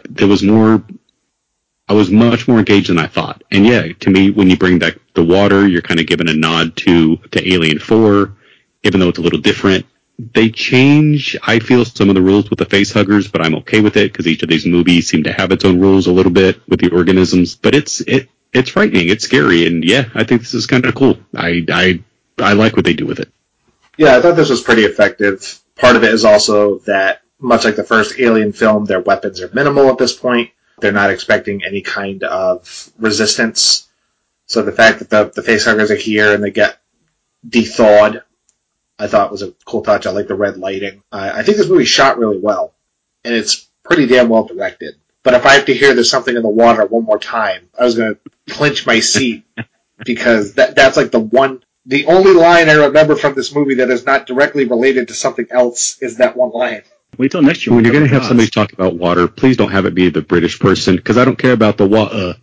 was much more engaged than I thought. And yeah, to me, when you bring back the water, you're kind of giving a nod to Alien 4, even though it's a little different. They change, I feel, some of the rules with the facehuggers, but I'm okay with it because each of these movies seem to have its own rules a little bit with the organisms. But it's frightening, it's scary, and yeah, I think this is kind of cool. I like what they do with it. Yeah, I thought this was pretty effective. Part of it is also that, much like the first Alien film, their weapons are minimal at this point. They're not expecting any kind of resistance. So the fact that the facehuggers are here and they get de-thawed, I thought was a cool touch. I like the red lighting. I think this movie shot really well, and it's pretty damn well directed. But if I have to hear there's something in the water one more time, I was going to clinch my seat, because that's like the only line I remember from this movie that is not directly related to something else is that one line. Wait till next year. When you're going to have somebody talk about water, please don't have it be the British person, because I don't care about the water.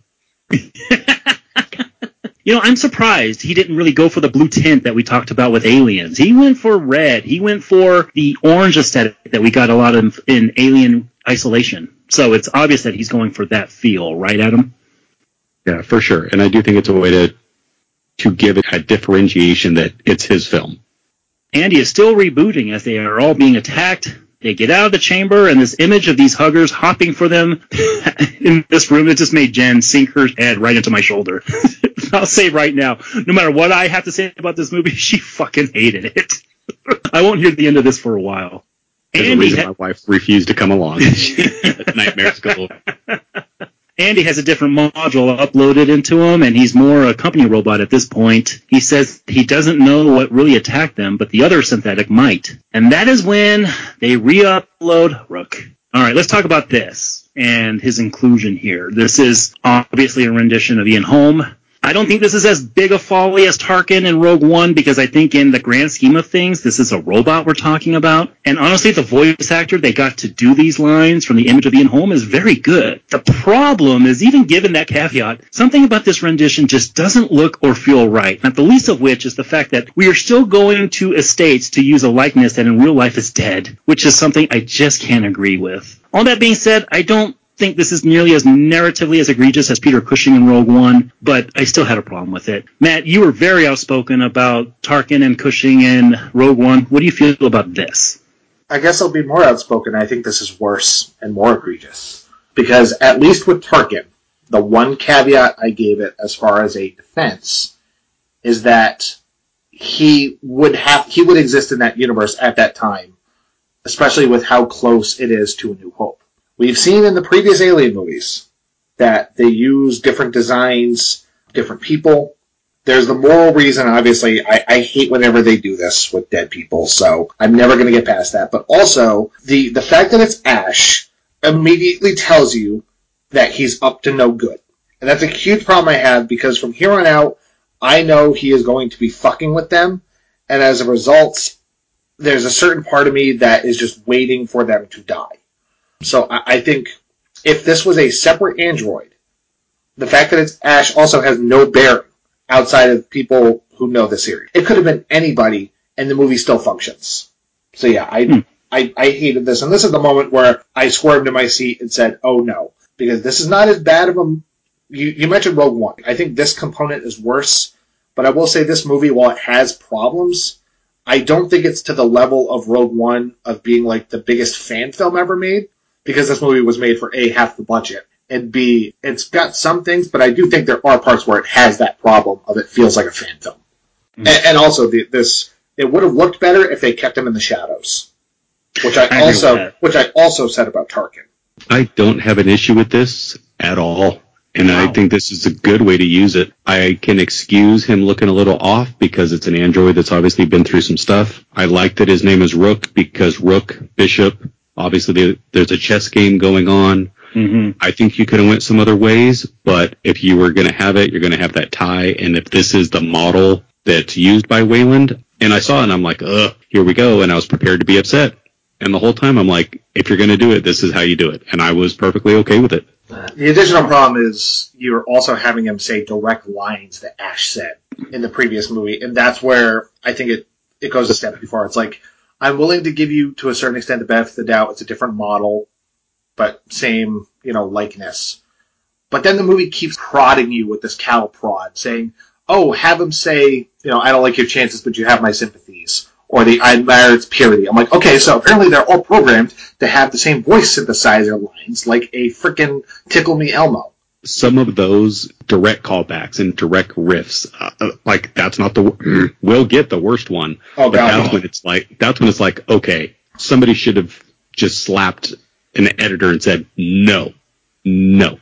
You know, I'm surprised he didn't really go for the blue tint that we talked about with Aliens. He went for red. He went for the orange aesthetic that we got a lot of in Alien Isolation. So it's obvious that he's going for that feel, right, Adam? Yeah, for sure. And I do think it's a way to give it a differentiation that it's his film. Andy is still rebooting as they are all being attacked. They get out of the chamber, and this image of these huggers hopping for them in this room, it just made Jen sink her head right into my shoulder. I'll say right now, no matter what I have to say about this movie, she fucking hated it. I won't hear the end of this for a while. There's a reason my wife refused to come along. Nightmares go. Andy has a different module uploaded into him, and he's more a company robot at this point. He says he doesn't know what really attacked them, but the other synthetic might. And that is when they re-upload Rook. All right, let's talk about this and his inclusion here. This is obviously a rendition of Ian Holm. I don't think this is as big a folly as Tarkin in Rogue One, because I think in the grand scheme of things, this is a robot we're talking about. And honestly, the voice actor they got to do these lines from the image of Ian Holm is very good. The problem is, even given that caveat, something about this rendition just doesn't look or feel right. Not the least of which is the fact that we are still going to estates to use a likeness that in real life is dead, which is something I just can't agree with. All that being said, I don't think this is nearly as narratively as egregious as Peter Cushing in Rogue One, but I still had a problem with it. Matt, you were very outspoken about Tarkin and Cushing in Rogue One. What do you feel about this? I guess I'll be more outspoken. I think this is worse and more egregious. Because at least with Tarkin, the one caveat I gave it as far as a defense is that he would exist in that universe at that time, especially with how close it is to A New Hope. We've seen in the previous Alien movies that they use different designs, different people. There's the moral reason, obviously. I hate whenever they do this with dead people, so I'm never going to get past that. But also, the fact that it's Ash immediately tells you that he's up to no good. And that's a huge problem I have, because from here on out, I know he is going to be fucking with them, and as a result, there's a certain part of me that is just waiting for them to die. So I think if this was a separate android, the fact that it's Ash also has no bearing outside of people who know the series. It could have been anybody, and the movie still functions. So yeah, I hated this, and this is the moment where I swerved in my seat and said, oh no, because this is not as bad of a... You mentioned Rogue One. I think this component is worse, but I will say this movie, while it has problems, I don't think it's to the level of Rogue One of being like the biggest fan film ever made, because this movie was made for A, half the budget, and B, it's got some things, but I do think there are parts where it has that problem of it feels like a fan film. Mm-hmm. And also, it would have looked better if they kept him in the shadows, which I also said about Tarkin. I don't have an issue with this at all, and wow. I think this is a good way to use it. I can excuse him looking a little off because it's an android that's obviously been through some stuff. I like that his name is Rook because Rook, Bishop, obviously there's a chess game going on. Mm-hmm. I think you could have went some other ways, but if you were going to have it, you're going to have that tie. And if this is the model that's used by Wayland, and I saw it and I'm like, ugh, here we go. And I was prepared to be upset. And the whole time I'm like, if you're going to do it, this is how you do it. And I was perfectly okay with it. The additional problem is you're also having him say direct lines that Ash said in the previous movie. And that's where I think it goes a step too far. It's like, I'm willing to give you, to a certain extent, the benefit of the doubt. It's a different model, but same, likeness. But then the movie keeps prodding you with this cattle prod, saying, oh, have him say, I don't like your chances, but you have my sympathies. Or I admire its purity. I'm like, okay, so apparently they're all programmed to have the same voice synthesizer lines, like a frickin' Tickle Me Elmo. Some of those direct callbacks and direct riffs, that's not we'll get the worst one. Oh, but God. That's when it's like, okay, somebody should have just slapped an editor and said, no. Yeah,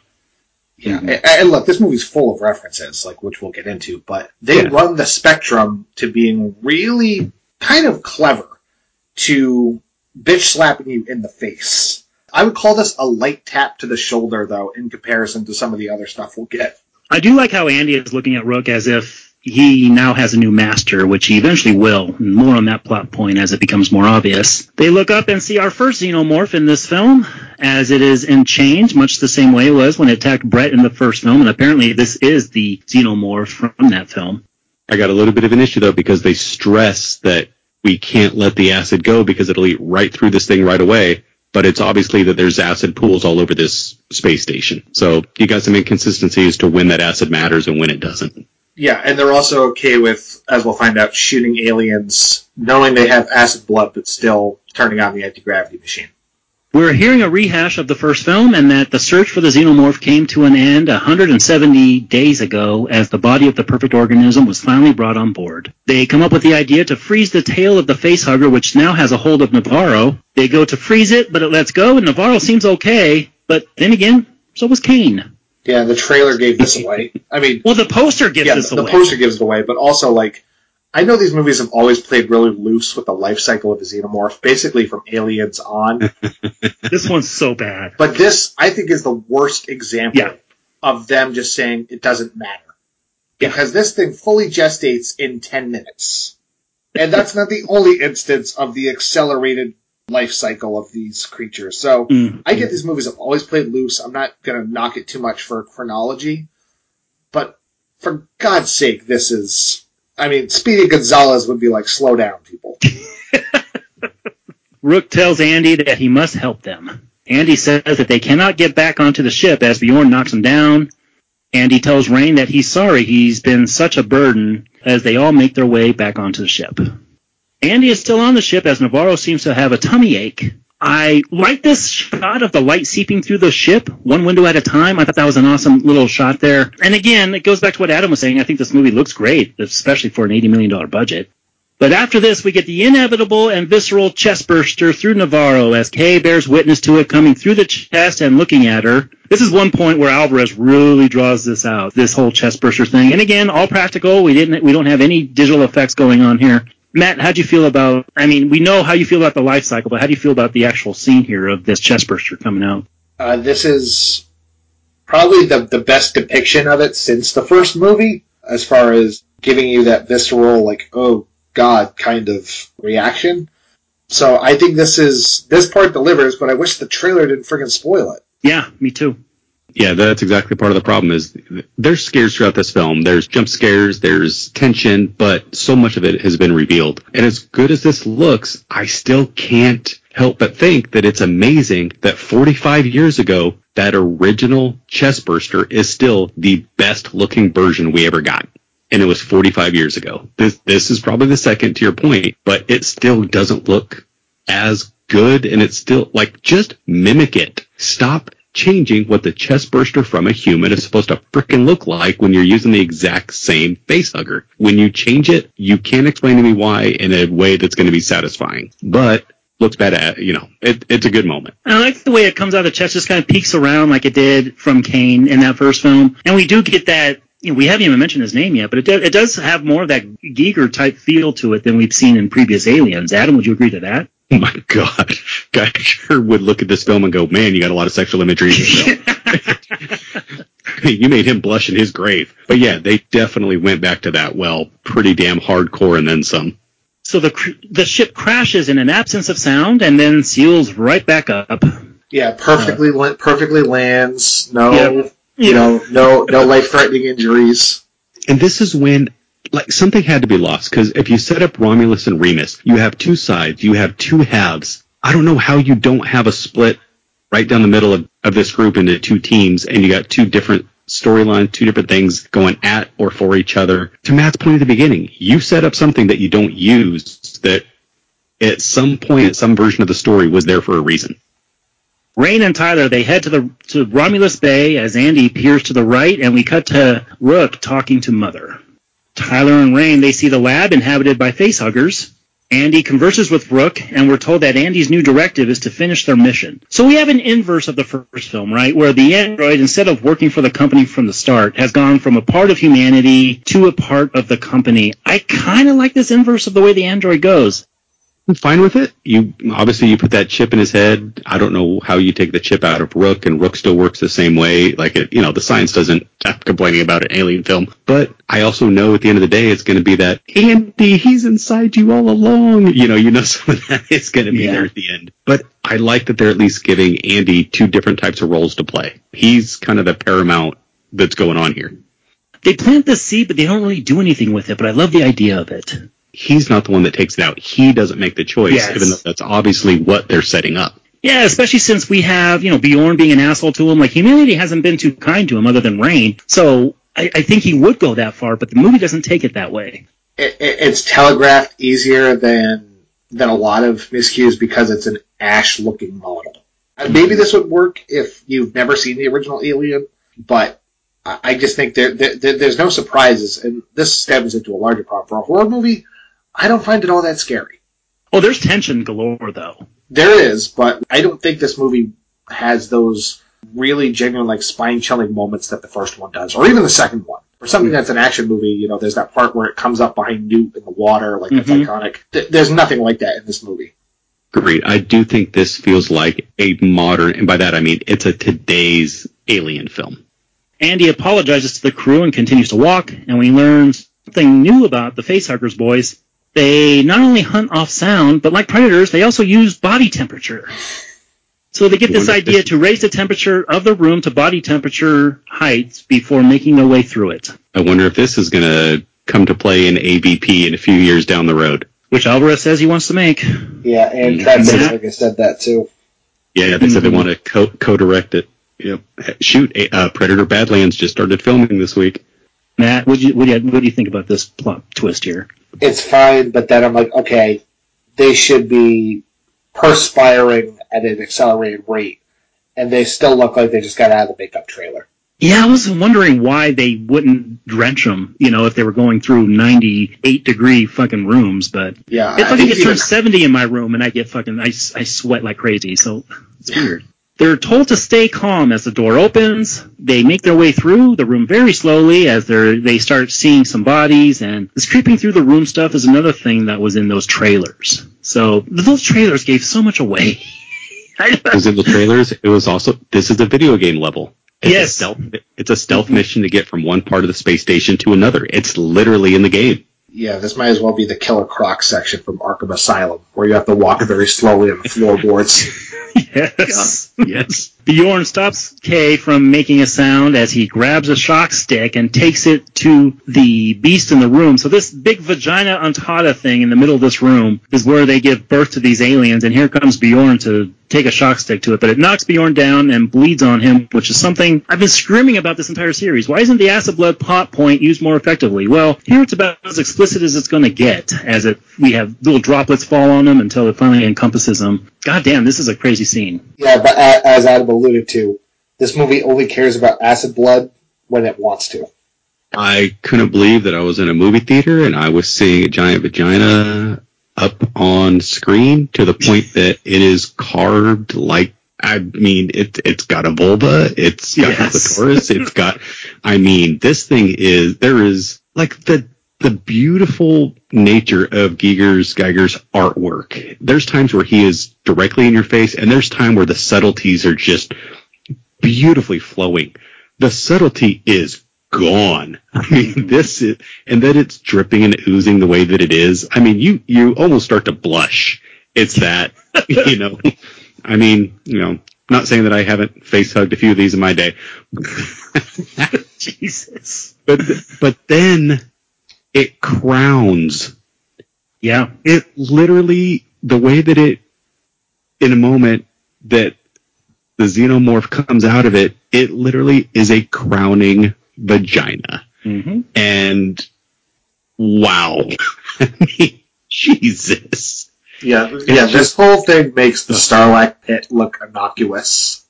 and look, this movie's full of references, which we'll get into, but they run the spectrum to being really kind of clever to bitch slapping you in the face. I would call this a light tap to the shoulder, though, in comparison to some of the other stuff we'll get. I do like how Andy is looking at Rook as if he now has a new master, which he eventually will. More on that plot point as it becomes more obvious. They look up and see our first xenomorph in this film, as it is in chains, much the same way it was when it attacked Brett in the first film, and apparently this is the xenomorph from that film. I got a little bit of an issue, though, because they stress that we can't let the acid go because it'll eat right through this thing right away. But it's obviously that there's acid pools all over this space station. So you got some inconsistency as to when that acid matters and when it doesn't. Yeah, and they're also okay with, as we'll find out, shooting aliens, knowing they have acid blood, but still turning on the anti-gravity machine. We're hearing a rehash of the first film, and that the search for the xenomorph came to an end 170 days ago as the body of the perfect organism was finally brought on board. They come up with the idea to freeze the tail of the facehugger, which now has a hold of Navarro. They go to freeze it, but it lets go, and Navarro seems okay. But then again, so was Kane. Yeah, the trailer gave this away. Well, the poster gives this away. The poster gives it away, but also, I know these movies have always played really loose with the life cycle of a xenomorph, basically from Aliens on. This one's so bad. But this, I think, is the worst example of them just saying it doesn't matter. Because this thing fully gestates in 10 minutes. And that's not the only instance of the accelerated life cycle of these creatures. So I get these movies have always played loose. I'm not going to knock it too much for chronology. But for God's sake, this is... Speedy Gonzalez would be like, slow down, people. Rook tells Andy that he must help them. Andy says that they cannot get back onto the ship as Bjorn knocks him down. Andy tells Rain that he's sorry he's been such a burden as they all make their way back onto the ship. Andy is still on the ship as Navarro seems to have a tummy ache. I like this shot of the light seeping through the ship, one window at a time. I thought that was an awesome little shot there. And again, it goes back to what Adam was saying. I think this movie looks great, especially for an $80 million budget. But after this, we get the inevitable and visceral chest burster through Navarro as Kay bears witness to it coming through the chest and looking at her. This is one point where Alvarez really draws this out, this whole chest burster thing. And again, all practical. We don't have any digital effects going on here. Matt, how'd you feel about, I mean, we know how you feel about the life cycle, but how do you feel about the actual scene here of this chest burster coming out? This is probably the best depiction of it since the first movie, as far as giving you that visceral, like, oh, God kind of reaction. So I think this part delivers, but I wish the trailer didn't friggin' spoil it. Yeah, me too. Yeah, that's exactly part of the problem is there's scares throughout this film. There's jump scares, there's tension, but so much of it has been revealed. And as good as this looks, I still can't help but think that it's amazing that 45 years ago, that original chest burster is still the best looking version we ever got. And it was 45 years ago. This is probably the second to your point, but it still doesn't look as good, and it's still, like, just mimic it. Stop changing what the chest burster from a human is supposed to frickin' look like when you're using the exact same face hugger. When you change it, you can't explain to me why in a way that's going to be satisfying. But looks bad at, it's a good moment. I like the way it comes out of the chest, just kind of peeks around like it did from Kane in that first film. And we do get that, we haven't even mentioned his name yet, but it does have more of that Giger type feel to it than we've seen in previous Aliens. Adam, would you agree to that? Oh my God. Guy sure would look at this film and go, man, you got a lot of sexual imagery in this film. You made him blush in his grave. But yeah, they definitely went back to that, pretty damn hardcore and then some. So the ship crashes in an absence of sound and then seals right back up. Yeah, perfectly lands. No, no life-threatening injuries. And this is when, something had to be lost, because if you set up Romulus and Remus, you have two sides, you have two halves. I don't know how you don't have a split right down the middle of this group into two teams, and you got two different storylines, two different things going at or for each other. To Matt's point at the beginning, you set up something that you don't use that at some point, some version of the story was there for a reason. Rain and Tyler, they head to Romulus Bay as Andy peers to the right, and we cut to Rook talking to Mother. Tyler and Rain, they see the lab inhabited by facehuggers. Andy converses with Rook, and we're told that Andy's new directive is to finish their mission. So we have an inverse of the first film, right, where the android, instead of working for the company from the start, has gone from a part of humanity to a part of the company. I kind of like this inverse of the way the android goes. I'm fine with it. You put that chip in his head. I don't know how you take the chip out of Rook, and Rook still works the same way. The science doesn't. I'm complaining about an alien film, but I also know at the end of the day it's going to be that Andy, he's inside you all along. Some of that is going to be there at the end. But I like that they're at least giving Andy two different types of roles to play. He's kind of the paramount that's going on here. They plant the seed, but they don't really do anything with it. But I love the idea of it. He's not the one that takes it out. He doesn't make the choice, even though that's obviously what they're setting up. Yeah, especially since we have, Bjorn being an asshole to him. Like, humanity hasn't been too kind to him other than Rain. So I think he would go that far, but the movie doesn't take it that way. It's telegraphed easier than a lot of miscues because it's an Ash-looking model. Maybe this would work if you've never seen the original Alien, but I just think there's no surprises, and this stems into a larger problem. For a horror movie, I don't find it all that scary. Oh, there's tension galore, though. There is, but I don't think this movie has those really genuine, spine-chilling moments that the first one does, or even the second one. For something that's an action movie, there's that part where it comes up behind Newt in the water, that's iconic. There's nothing like that in this movie. Agreed. I do think this feels like a modern, and by that I mean it's a today's Alien film. Andy apologizes to the crew and continues to walk, and we learn something new about the facehuggers boys. They not only hunt off sound, but like predators, they also use body temperature. So they get this idea to raise the temperature of the room to body temperature heights before making their way through it. I wonder if this is going to come to play in AVP in a few years down the road. Which Alvarez says he wants to make. Yeah, and Travis said that too. Yeah, they said they want to co-direct it. Yep. Shoot, Predator Badlands just started filming this week. Matt, what do you think about this plot twist here? It's fine, but then I'm like, okay, they should be perspiring at an accelerated rate, and they still look like they just got out of the makeup trailer. Yeah, I was wondering why they wouldn't drench them, if they were going through 98-degree fucking rooms, but yeah, it fucking gets turned 70 in my room, and I get I sweat like crazy, so it's weird. They're told to stay calm as the door opens. They make their way through the room very slowly as they start seeing some bodies, and this creeping through the room stuff is another thing that was in those trailers. So those trailers gave so much away. It was in the trailers. It was also, this is a video game level. It's a stealth mission to get from one part of the space station to another. It's literally in the game. Yeah, this might as well be the Killer Croc section from Arkham Asylum, where you have to walk very slowly on the floorboards. Yes. Yes. Bjorn stops Kay from making a sound as he grabs a shock stick and takes it to the beast in the room. So this big vagina untata thing in the middle of this room is where they give birth to these aliens, and here comes Bjorn to take a shock stick to it, but it knocks Bjorn down and bleeds on him, which is something I've been screaming about this entire series. Why isn't the acid blood plot point used more effectively? Well, here it's about as explicit as it's going to get, we have little droplets fall on them until it finally encompasses them. God damn, this is a crazy scene. Yeah, but as Adam alluded to, this movie only cares about acid blood when it wants to. I couldn't believe that I was in a movie theater and I was seeing a giant vagina up on screen to the point that it is carved like, it's got a vulva, it's got a clitoris, it's got, this thing there is, like, the beautiful nature of Geiger's artwork. There's times where he is directly in your face, and there's time where the subtleties are just beautifully flowing. The subtlety is gone. This is, and that it's dripping and oozing the way that it is. You almost start to blush. It's that, not saying that I haven't face hugged a few of these in my day. Jesus. But then it crowns. Yeah. It literally, the way that in a moment that the xenomorph comes out of it, it literally is a crowning vagina. Mm-hmm. And wow. Jesus. Yeah, this whole thing makes the Starlac pit look innocuous.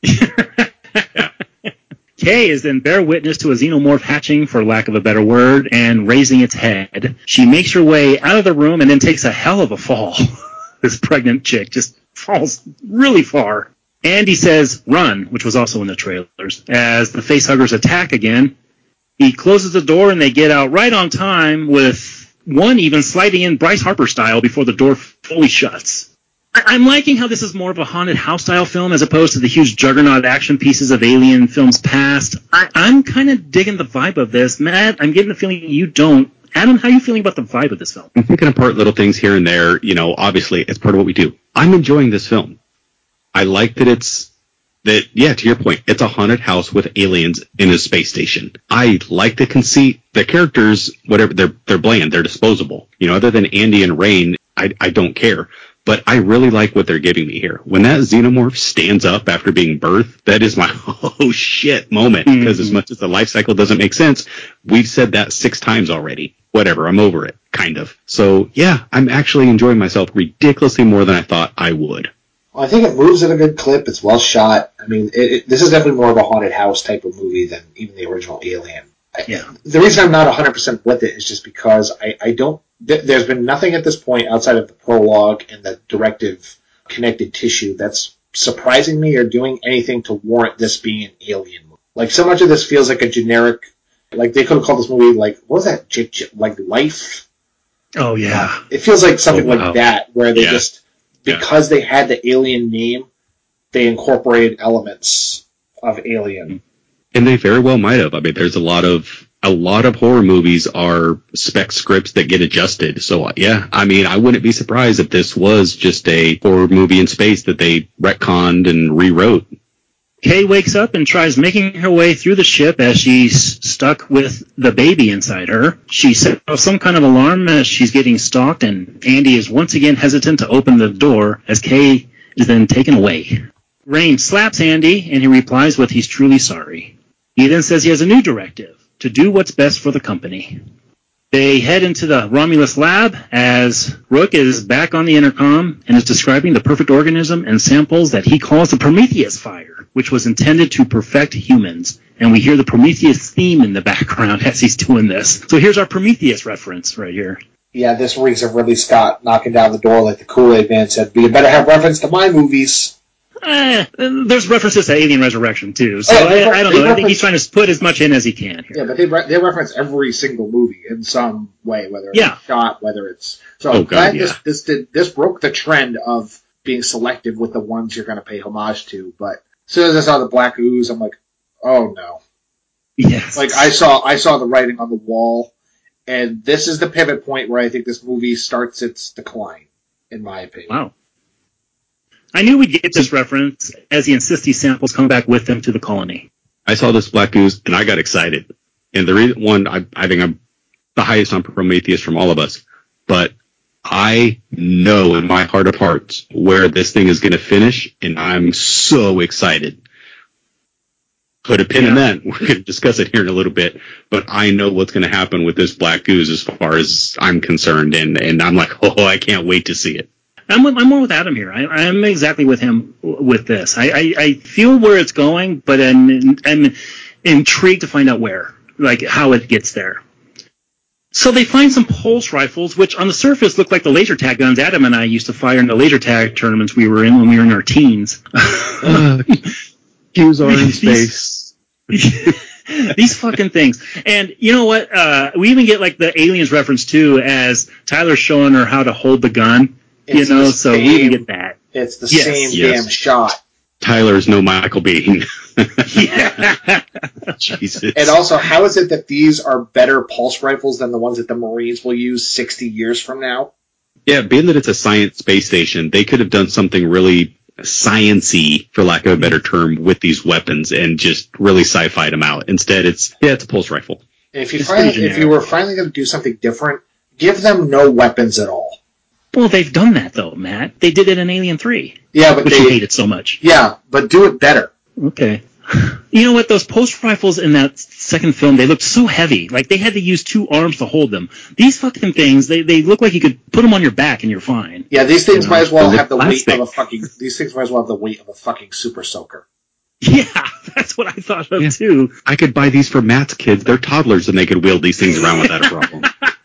Kay is then bear witness to a xenomorph hatching, for lack of a better word, and raising its head. She makes her way out of the room and then takes a hell of a fall. This pregnant chick just falls really far. Andy says, run, which was also in the trailers. As the facehuggers attack again, he closes the door and they get out right on time, with one even sliding in Bryce Harper style before the door fully shuts. I'm liking how this is more of a haunted house style film as opposed to the huge juggernaut action pieces of Alien films past. I'm kind of digging the vibe of this. Matt, I'm getting the feeling you don't. Adam, how are you feeling about the vibe of this film? I'm picking apart little things here and there. Obviously, it's part of what we do. I'm enjoying this film. I like that to your point, it's a haunted house with aliens in a space station. I like the conceit. The characters, whatever, they're bland, they're disposable. Other than Andy and Rain, I don't care. But I really like what they're giving me here. When that xenomorph stands up after being birthed, that is my oh shit moment. Because as much as the life cycle doesn't make sense, we've said that 6 times already. Whatever, I'm over it, kind of. So yeah, I'm actually enjoying myself ridiculously more than I thought I would. Well, I think it moves at a good clip. It's well shot. This is definitely more of a haunted house type of movie than even the original Alien. Yeah. The reason I'm not 100% with it is just because I don't. There's been nothing at this point outside of the prologue and the directive connected tissue that's surprising me or doing anything to warrant this being an Alien movie. Like, so much of this feels like a generic. Like, they could have called this movie, like, what was that? Like, Life? Oh, yeah. It feels like something like that, where they just, because they had the Alien name, they incorporated elements of Alien. And they very well might have. There's a lot of horror movies are spec scripts that get adjusted. So yeah, I wouldn't be surprised if this was just a horror movie in space that they retconned and rewrote. Kay wakes up and tries making her way through the ship as she's stuck with the baby inside her. She sets off some kind of alarm as she's getting stalked, and Andy is once again hesitant to open the door as Kay is then taken away. Rain slaps Andy, and he replies with he's truly sorry. He then says he has a new directive, to do what's best for the company. They head into the Romulus lab as Rook is back on the intercom and is describing the perfect organism and samples that he calls the Prometheus fire, which was intended to perfect humans. And we hear the Prometheus theme in the background as he's doing this. So here's our Prometheus reference right here. Yeah, this reeks of Ridley Scott knocking down the door like the Kool-Aid Man said, "You better have reference to my movies." There's references to Alien Resurrection, too. So I don't know. I think he's trying to put as much in as he can here. Yeah, but they reference every single movie in some way, whether it's shot, whether it's... So I'm glad this broke the trend of being selective with the ones you're going to pay homage to. But as soon as I saw the black ooze, I'm like, oh no. Yes. Like, I saw the writing on the wall, and this is the pivot point where I think this movie starts its decline, in my opinion. Wow. I knew we'd get this reference as he insists these samples come back with him to the colony. I saw this black ooze and I got excited. And the reason, one, I think I'm the highest on Prometheus from all of us, but I know in my heart of hearts where this thing is going to finish, and I'm so excited. Put a pin in that. We're going to discuss it here in a little bit, but I know what's going to happen with this black ooze as far as I'm concerned, and I'm like, oh, I can't wait to see it. I'm more with Adam here. I'm exactly with him with this. I feel where it's going, but I'm intrigued to find out where, like how it gets there. So they find some pulse rifles, which on the surface look like the laser tag guns Adam and I used to fire in the laser tag tournaments we were in when we were in our teens. Hughes are in space. These fucking things. And you know what? We even get like the Aliens reference too, as Tyler's showing her how to hold the gun. So we even get that. It's the same damn shot. Tyler's no Michael Biehn. Yeah. Jesus. And also, how is it that these are better pulse rifles than the ones that the Marines will use 60 years from now? Yeah, being that it's a science space station, they could have done something really science-y, for lack of a better term, with these weapons and just really sci-fi'd them out. Instead, it's a pulse rifle. If you were finally going to do something different, give them no weapons at all. Well, they've done that, though, Matt. They did it in Alien 3. Yeah, but which you hated so much. Yeah, but do it better. Okay. You know what? Those post rifles in that second film, they looked so heavy. Like, they had to use 2 arms to hold them. These fucking things, they look like you could put them on your back and you're fine. Yeah, these things might as well have the weight of a fucking... These things might as well have the weight of a fucking super soaker. Yeah, that's what I thought of, too. I could buy these for Matt's kids. They're toddlers, and they could wield these things around without a problem.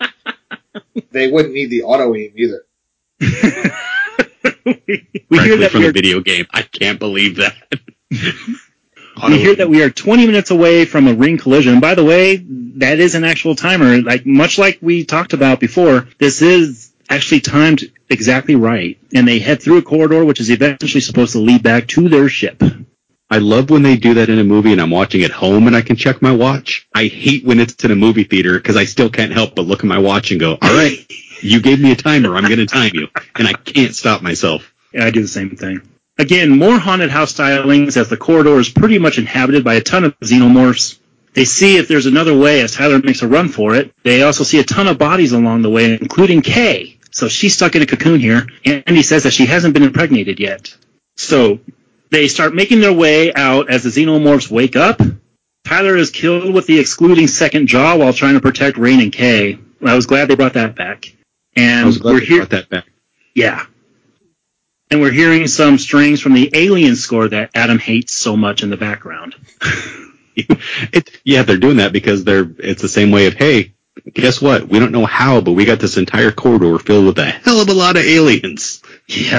They wouldn't need the auto-aim, either. we hear that from the video game. I can't believe that. We hear that we are 20 minutes away from a ring collision. By the way, that is an actual timer. Like much like we talked about before, this is actually timed exactly right. And they head through a corridor, which is eventually supposed to lead back to their ship. I love when they do that in a movie and I'm watching at home and I can check my watch. I hate when it's in a movie theater because I still can't help but look at my watch and go, all right, you gave me a timer. I'm going to time you. And I can't stop myself. Yeah, I do the same thing. Again, more haunted house stylings as the corridor is pretty much inhabited by a ton of xenomorphs. They see if there's another way as Tyler makes a run for it. They also see a ton of bodies along the way, including Kay. So she's stuck in a cocoon here, and he says that she hasn't been impregnated yet. So they start making their way out as the xenomorphs wake up. Tyler is killed with the excluding second jaw while trying to protect Rain and Kay. I was glad they brought that back. And I was glad they brought that back. Yeah. And we're hearing some strings from the Alien score that Adam hates so much in the background. They're doing that because it's the same way of, hey, guess what? We don't know how, but we got this entire corridor filled with a hell of a lot of aliens. Yeah.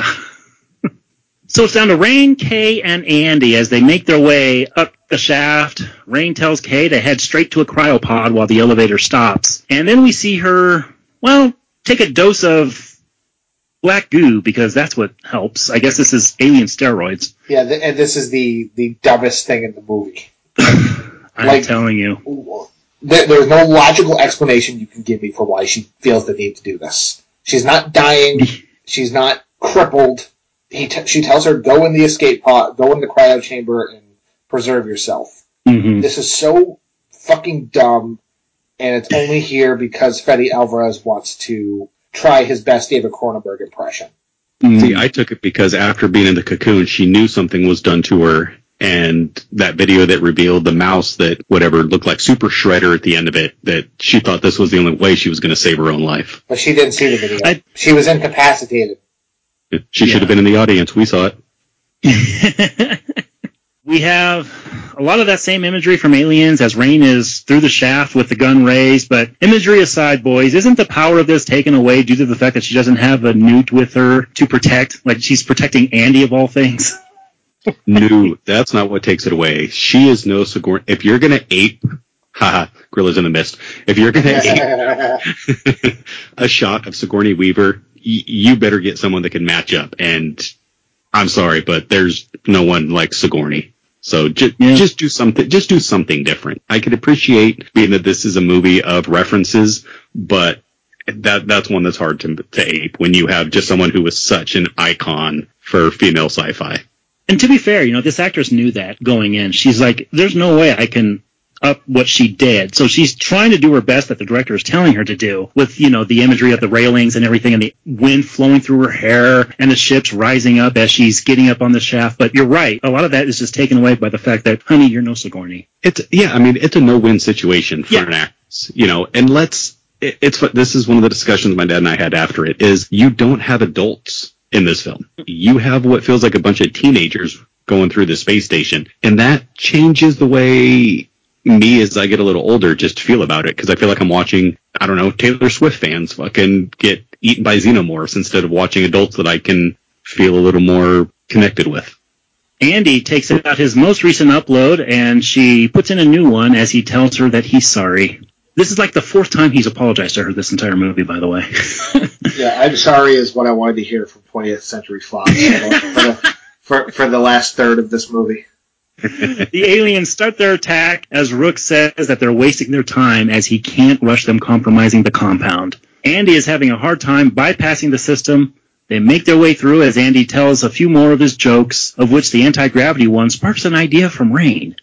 So it's down to Rain, Kay, and Andy as they make their way up the shaft. Rain tells Kay to head straight to a cryopod while the elevator stops. And then we see her, take a dose of black goo, because that's what helps. I guess this is alien steroids. Yeah, and this is the dumbest thing in the movie. I'm telling you. There's no logical explanation you can give me for why she feels the need to do this. She's not dying. She's not crippled. She tells her, go in the escape pod, go in the cryo chamber and preserve yourself. Mm-hmm. This is so fucking dumb, and it's only here because Fede Alvarez wants to try his best David Cronenberg impression. See, I took it because after being in the cocoon, she knew something was done to her. And that video that revealed the mouse that whatever looked like Super Shredder at the end of it, that she thought this was the only way she was going to save her own life. But she didn't see the video. She was incapacitated. She should have been in the audience. We saw it. We have a lot of that same imagery from Aliens as Rain is through the shaft with the gun raised. But imagery aside, boys, isn't the power of this taken away due to the fact that she doesn't have a newt with her to protect? Like, she's protecting Andy of all things. No, that's not what takes it away. She is no Sigourney. If you're going to ape, Gorillas in the Mist. If you're going to ape a shot of Sigourney Weaver, you better get someone that can match up. And I'm sorry, but there's no one like Sigourney. So just do something. Just do something different. I could appreciate being that this is a movie of references, but that's one that's hard to ape when you have just someone who was such an icon for female sci-fi. And to be fair, this actress knew that going in. She's like, there's no way I can up what she did. So she's trying to do her best that the director is telling her to do with, the imagery of the railings and everything and the wind flowing through her hair and the ships rising up as she's getting up on the shaft. But you're right. A lot of that is just taken away by the fact that, honey, you're no Sigourney. It's a no-win situation for an actress, and this is one of the discussions my dad and I had after it is you don't have adults in this film. You have what feels like a bunch of teenagers going through the space station, and that changes the way me as I get a little older just feel about it, because I feel like I'm watching, I don't know, Taylor Swift fans fucking get eaten by xenomorphs instead of watching adults that I can feel a little more connected with. Andy takes out his most recent upload, and she puts in a new one as he tells her that he's sorry. This is like the fourth time he's apologized to her this entire movie, by the way. Yeah, I'm sorry is what I wanted to hear from 20th Century Fox for the last third of this movie. The aliens start their attack as Rook says that they're wasting their time as he can't rush them, compromising the compound. Andy is having a hard time bypassing the system. They make their way through as Andy tells a few more of his jokes, of which the anti-gravity one sparks an idea from Rain.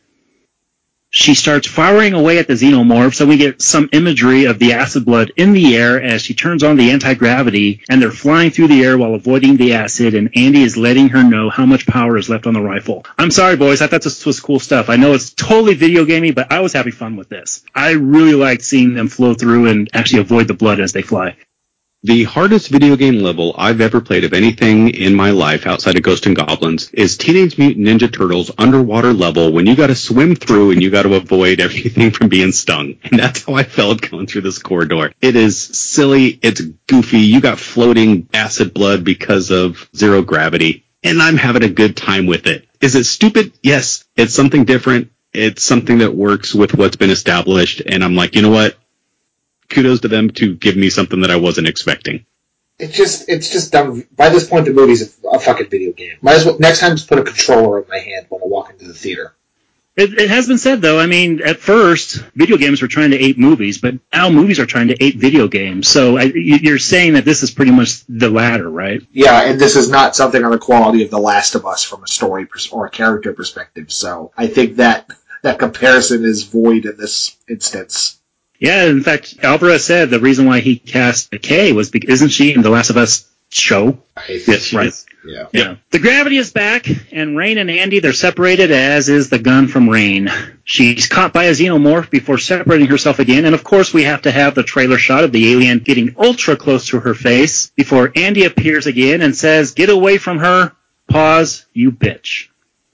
She starts firing away at the xenomorphs, and we get some imagery of the acid blood in the air as she turns on the anti-gravity, and they're flying through the air while avoiding the acid, and Andy is letting her know how much power is left on the rifle. I'm sorry, boys. I thought this was cool stuff. I know it's totally video gamey, but I was having fun with this. I really liked seeing them flow through and actually avoid the blood as they fly. The hardest video game level I've ever played of anything in my life outside of Ghosts and Goblins is Teenage Mutant Ninja Turtles underwater level when you got to swim through and you got to avoid everything from being stung. And that's how I felt going through this corridor. It is silly. It's goofy. You got floating acid blood because of zero gravity. And I'm having a good time with it. Is it stupid? Yes. It's something different. It's something that works with what's been established. And I'm like, you know what? Kudos to them to give me something that I wasn't expecting. It's just dumb. By this point, the movie's a fucking video game. Might as well next time just put a controller in my hand when I walk into the theater. It has been said, though. I mean, at first, video games were trying to ape movies, but now movies are trying to ape video games. So you're saying that this is pretty much the latter, right? Yeah, and this is not something on the quality of The Last of Us from a story or a character perspective. So I think that comparison is void in this instance. Yeah, in fact, Alvarez said the reason why he cast Kay was because isn't she in The Last of Us show? Yes, right. Yeah. The gravity is back, and Rain and Andy, they're separated, as is the gun from Rain. She's caught by a xenomorph before separating herself again, and of course we have to have the trailer shot of the alien getting ultra close to her face before Andy appears again and says, "Get away from her. Pause, you bitch."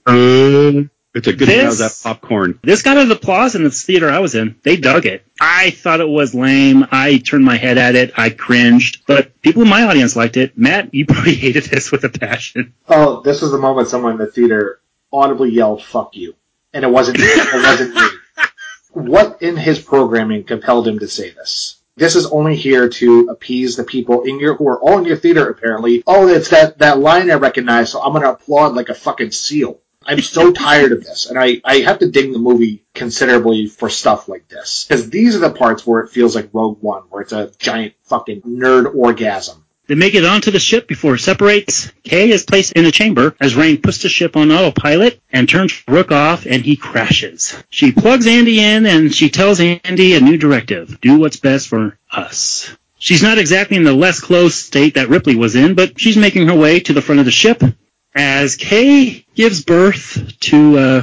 It's a good thing that was that popcorn. This got an applause in the theater I was in. They dug it. I thought it was lame. I turned my head at it. I cringed. But people in my audience liked it. Matt, you probably hated this with a passion. Oh, this was the moment someone in the theater audibly yelled, "Fuck you." And it wasn't me. What in his programming compelled him to say this? This is only here to appease the people who are all in your theater, apparently. Oh, it's that line I recognize, so I'm going to applaud like a fucking seal. I'm so tired of this, and I have to ding the movie considerably for stuff like this. Because these are the parts where it feels like Rogue One, where it's a giant fucking nerd orgasm. They make it onto the ship before it separates. Kay is placed in a chamber as Rain puts the ship on autopilot and turns Rook off, and he crashes. She plugs Andy in, and she tells Andy a new directive. Do what's best for us. She's not exactly in the less close state that Ripley was in, but she's making her way to the front of the ship as Kay gives birth to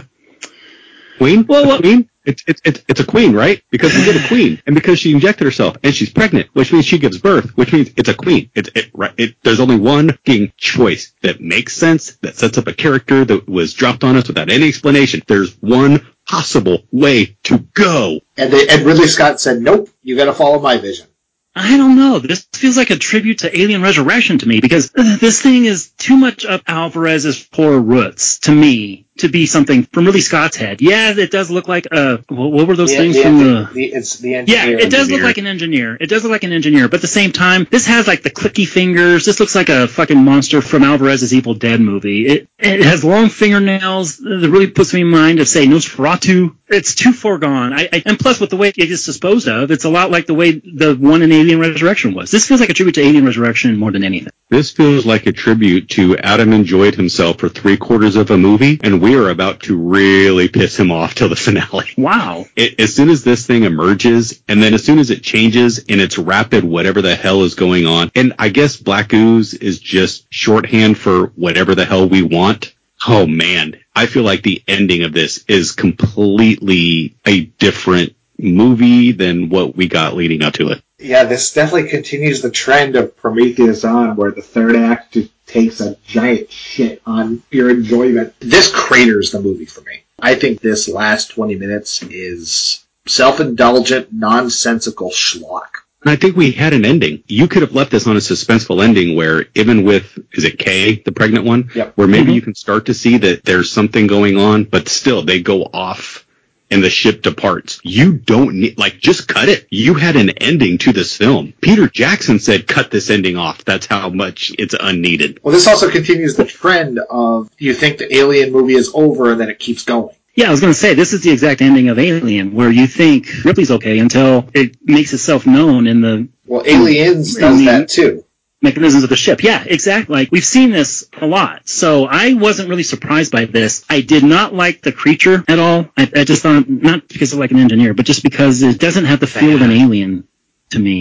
Queen? Well, Queen? It's a queen, right? Because we get a queen, and because she injected herself, and she's pregnant, which means she gives birth, which means it's a queen. There's only one fucking choice that makes sense, that sets up a character that was dropped on us without any explanation. There's one possible way to go. And Ridley Scott said, nope, you gotta follow my vision. I don't know. This feels like a tribute to Alien Resurrection to me, because this thing is too much up Alvarez's poor roots, to me, to be something from Ridley Scott's head. Yeah, it does look like what were those things from the... It's the engineer. Yeah, it does look like an engineer. It does look like an engineer, but at the same time, this has like the clicky fingers. This looks like a fucking monster from Alvarez's Evil Dead movie. It has long fingernails that really puts me in mind of, say, Nosferatu. It's too foregone. And plus, with the way it is disposed of, it's a lot like the way the one in Alien Resurrection was. This feels like a tribute to Alien Resurrection more than anything. This feels like a tribute to Adam enjoyed himself for 3/4 of a movie, and we are about to really piss him off till the finale. Wow. As soon as this thing emerges, and then as soon as it changes in its rapid whatever the hell is going on, and I guess Black Ooze is just shorthand for whatever the hell we want. Oh man, I feel like the ending of this is completely a different movie than what we got leading up to it. Yeah, this definitely continues the trend of Prometheus on, where the third act just takes a giant shit on your enjoyment. This craters the movie for me. I think this last 20 minutes is self-indulgent, nonsensical schlock. And I think we had an ending. You could have left this on a suspenseful ending where, even with, is it Kay, the pregnant one? Yep. Where maybe you can start to see that there's something going on, but still, they go off and the ship departs. You don't need, just cut it. You had an ending to this film. Peter Jackson said, cut this ending off. That's how much it's unneeded. Well, this also continues the trend of you think the Alien movie is over and then it keeps going. Yeah, I was going to say, this is the exact ending of Alien, where you think Ripley's okay until it makes itself known in the... Well, Aliens does that too. Mechanisms of the ship. Yeah, exactly. Like, we've seen this a lot. So I wasn't really surprised by this. I did not like the creature at all. I just thought, not because of like an engineer, but just because it doesn't have the feel of an alien to me.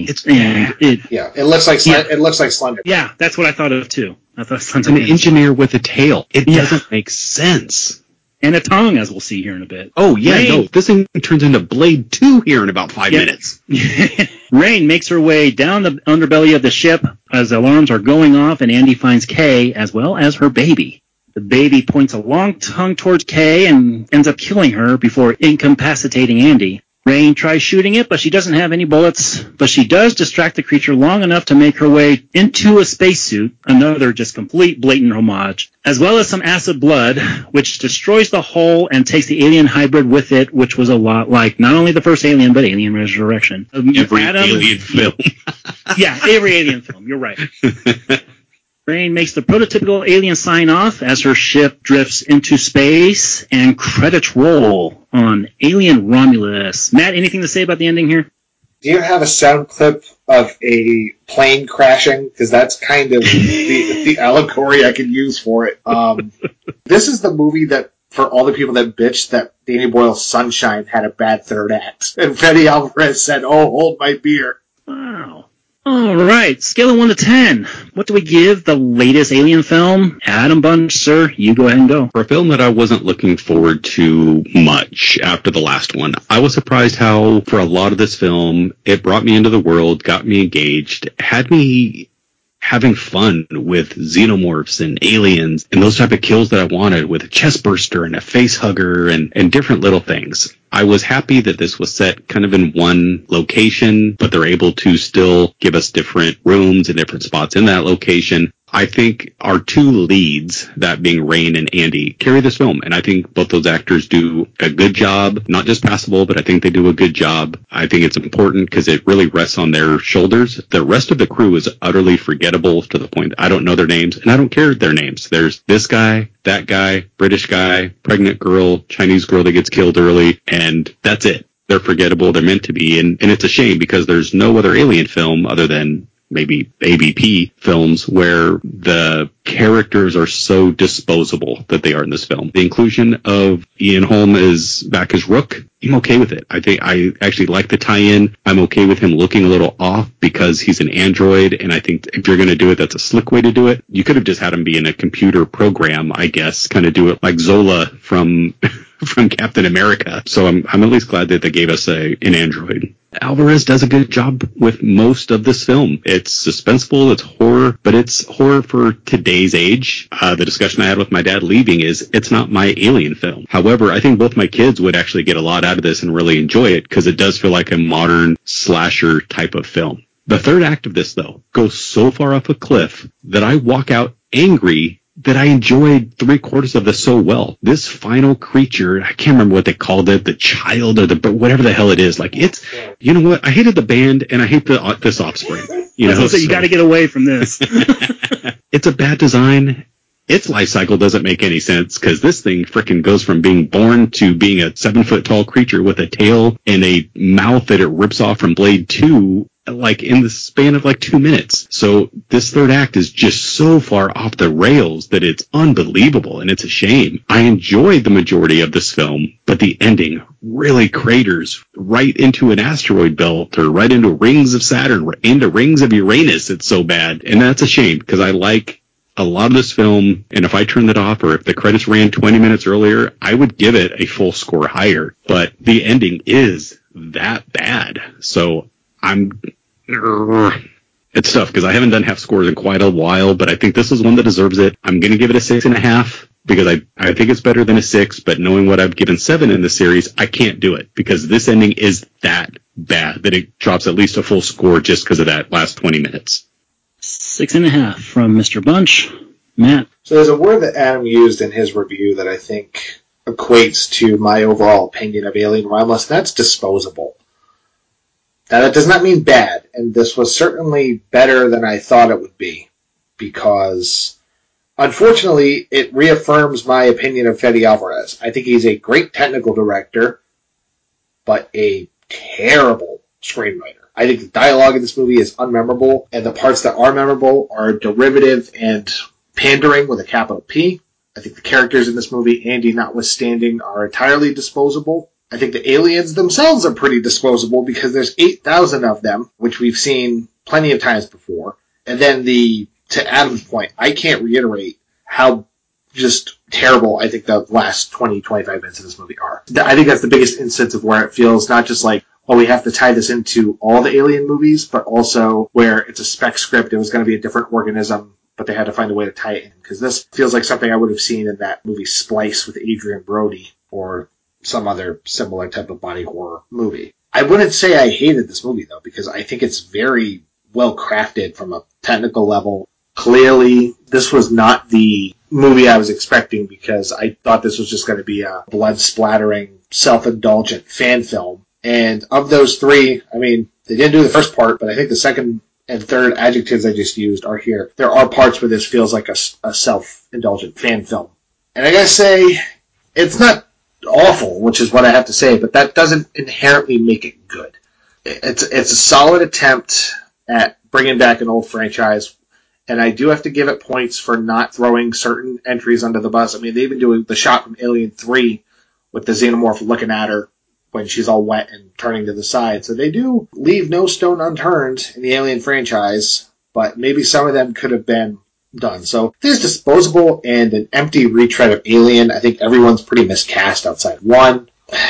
It looks like it looks like Slender. Yeah, that's what I thought of too. I thought it's an engineer with a tail. It doesn't make sense. And a tongue, as we'll see here in a bit. Oh, yeah, no. This thing turns into Blade 2 here in about 5 minutes. Rain makes her way down the underbelly of the ship as alarms are going off, and Andy finds Kay as well as her baby. The baby points a long tongue towards Kay and ends up killing her before incapacitating Andy. Rain tries shooting it, but she doesn't have any bullets. But she does distract the creature long enough to make her way into a spacesuit, another just complete blatant homage, as well as some acid blood, which destroys the hull and takes the alien hybrid with it, which was a lot like not only the first Alien, but Alien Resurrection. Every alien film. Yeah, every alien film. You're right. Rain makes the prototypical alien sign off as her ship drifts into space, and credits roll on Alien Romulus. Matt, anything to say about the ending here? Do you have a sound clip of a plane crashing? Because that's kind of the allegory I could use for it. This is the movie that, for all the people that bitched that Danny Boyle's Sunshine had a bad third act. And Fede Alvarez said, oh, hold my beer. Wow. All right, scale of 1 to 10. What do we give the latest Alien film? Adam Bunch, sir, you go ahead and go. For a film that I wasn't looking forward to much after the last one, I was surprised how, for a lot of this film, it brought me into the world, got me engaged, had me having fun with xenomorphs and aliens and those type of kills that I wanted, with a chest burster and a face hugger and different little things. I was happy that this was set kind of in one location, but they're able to still give us different rooms and different spots in that location. I think our two leads, that being Rain and Andy, carry this film. And I think both those actors do a good job, not just passable, but I think they do a good job. I think it's important because it really rests on their shoulders. The rest of the crew is utterly forgettable to the point that I don't know their names, and I don't care their names. There's this guy, that guy, British guy, pregnant girl, Chinese girl that gets killed early, and that's it. They're forgettable. They're meant to be. And it's a shame because there's no other alien film other than maybe AVP films where the characters are so disposable that they are in this film. The inclusion of Ian Holm back as Rook, I'm okay with it. I think I actually like the tie-in. I'm okay with him looking a little off because he's an android, and I think if you're going to do it, that's a slick way to do it. You could have just had him be in a computer program, I guess, kind of do it like Zola from from Captain America. So I'm at least glad that they gave us an android. Alvarez does a good job with most of this film. It's suspenseful, it's horror, but it's horror for today's age. The discussion I had with my dad leaving is it's not my Alien film. However, I think both my kids would actually get a lot out of this and really enjoy it because it does feel like a modern slasher type of film. The third act of this, though, goes so far off a cliff that I walk out angry that I enjoyed 3/4 of this so well. This final creature, I can't remember what they called it, the child or the whatever the hell it is. Like it's, you know what? I hated the band and I hate this offspring. You know, so you got to get away from this. It's a bad design. Its life cycle doesn't make any sense because this thing frickin' goes from being born to being a 7-foot tall creature with a tail and a mouth that it rips off from Blade 2. Like in the span of like 2 minutes. So this third act is just so far off the rails that it's unbelievable and it's a shame. I enjoyed the majority of this film, but the ending really craters right into an asteroid belt or right into rings of Saturn, into rings of Uranus. It's so bad. And that's a shame because I like a lot of this film, and if I turned it off or if the credits ran 20 minutes earlier, I would give it a full score higher. But the ending is that bad. So it's tough because I haven't done half scores in quite a while, but I think this is one that deserves it. I'm going to give it a 6.5 because I think it's better than a 6, but knowing what I've given 7 in the series, I can't do it because this ending is that bad that it drops at least a full score just because of that last 20 minutes. 6.5 from Mr. Bunch. Matt. So there's a word that Adam used in his review that I think equates to my overall opinion of Alien Romulus, and that's disposable. Now, that does not mean bad, and this was certainly better than I thought it would be, because, unfortunately, it reaffirms my opinion of Fede Alvarez. I think he's a great technical director, but a terrible screenwriter. I think the dialogue in this movie is unmemorable, and the parts that are memorable are derivative and pandering with a capital P. I think the characters in this movie, Andy notwithstanding, are entirely disposable. I think the aliens themselves are pretty disposable because there's 8,000 of them, which we've seen plenty of times before. And then to Adam's point, I can't reiterate how just terrible I think the last 20, 25 minutes of this movie are. I think that's the biggest instance of where it feels not just like, oh, we have to tie this into all the Alien movies, but also where it's a spec script, it was going to be a different organism, but they had to find a way to tie it in. Because this feels like something I would have seen in that movie Splice with Adrian Brody, or some other similar type of body horror movie. I wouldn't say I hated this movie, though, because I think it's very well crafted from a technical level. Clearly, this was not the movie I was expecting because I thought this was just going to be a blood-splattering, self-indulgent fan film. And of those three, I mean, they didn't do the first part, but I think the second and third adjectives I just used are here. There are parts where this feels like a self-indulgent fan film. And I gotta say, it's not awful, which is what I have to say, but that doesn't inherently make it good. It's a solid attempt at bringing back an old franchise, and I do have to give it points for not throwing certain entries under the bus. I mean, they even do the shot from Alien 3 with the xenomorph looking at her when she's all wet and turning to the side. So they do leave no stone unturned in the Alien franchise, but maybe some of them could have been done. So this is disposable and an empty retread of Alien. I think everyone's pretty miscast outside one.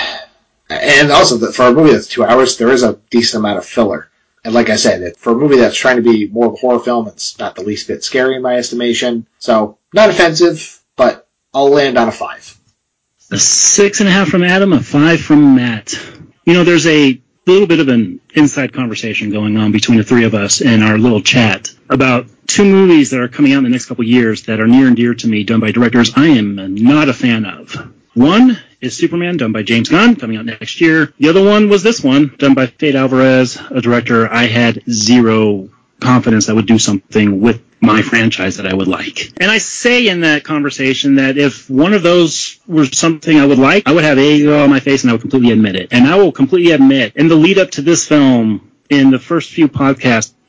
And also, for a movie that's 2 hours, there is a decent amount of filler. And like I said, for a movie that's trying to be more of a horror film, it's not the least bit scary in my estimation. So, not offensive, but I'll land on a 5. A 6.5 from Adam, a 5 from Matt. You know, there's a little bit of an inside conversation going on between the three of us in our little chat about 2 movies that are coming out in the next couple of years that are near and dear to me, done by directors I am not a fan of. One is Superman, done by James Gunn, coming out next year. The other one was this one, done by Fede Alvarez, a director I had zero confidence that would do something with my franchise that I would like. And I say in that conversation that if one of those were something I would like, I would have egg on my face and I would completely admit it. And I will completely admit, in the lead up to this film, in the first few podcasts,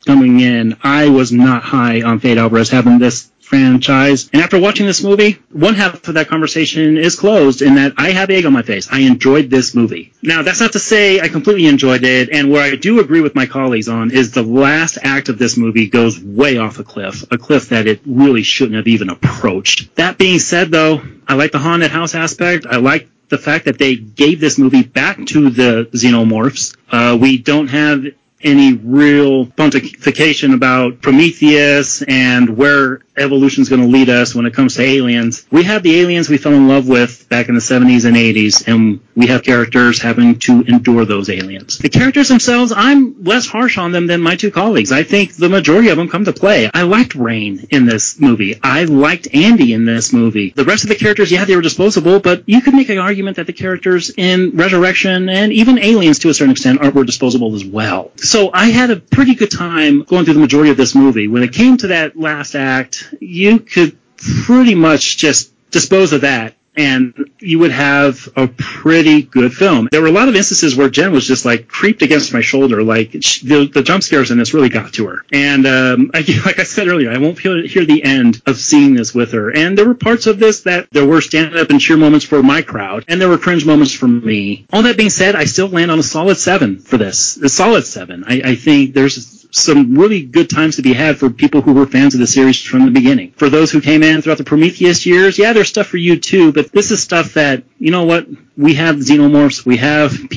coming in, I was not high on Fede Alvarez having this franchise. And after watching this movie, one half of that conversation is closed in that I have egg on my face. I enjoyed this movie. Now, that's not to say I completely enjoyed it, and where I do agree with my colleagues on is the last act of this movie goes way off a cliff that it really shouldn't have even approached. That being said, though, I like the haunted house aspect. I like the fact that they gave this movie back to the xenomorphs. We don't have any real pontification about Prometheus and where evolution is going to lead us when it comes to aliens. We have the aliens we fell in love with back in the 70s and 80s, and we have characters having to endure those aliens. The characters themselves, I'm less harsh on them than my two colleagues. I think the majority of them come to play. I liked Rain in this movie. I liked Andy in this movie. The rest of the characters, yeah, they were disposable, but you could make an argument that the characters in Resurrection and even Aliens to a certain extent were disposable as well. So I had a pretty good time going through the majority of this movie. When it came to that last act, you could pretty much just dispose of that, and you would have a pretty good film. There were a lot of instances where Jen was just like creeped against my shoulder, like the jump scares in this really got to her. And like I said earlier, I won't hear the end of seeing this with her. And there were parts of this that there were stand-up and cheer moments for my crowd, and there were cringe moments for me. All that being said, I still land on a solid 7 for this. A solid 7. I think there's some really good times to be had for people who were fans of the series from the beginning. For those who came in throughout the Prometheus years, yeah, there's stuff for you too, but this is stuff that, you know what, we have xenomorphs, we have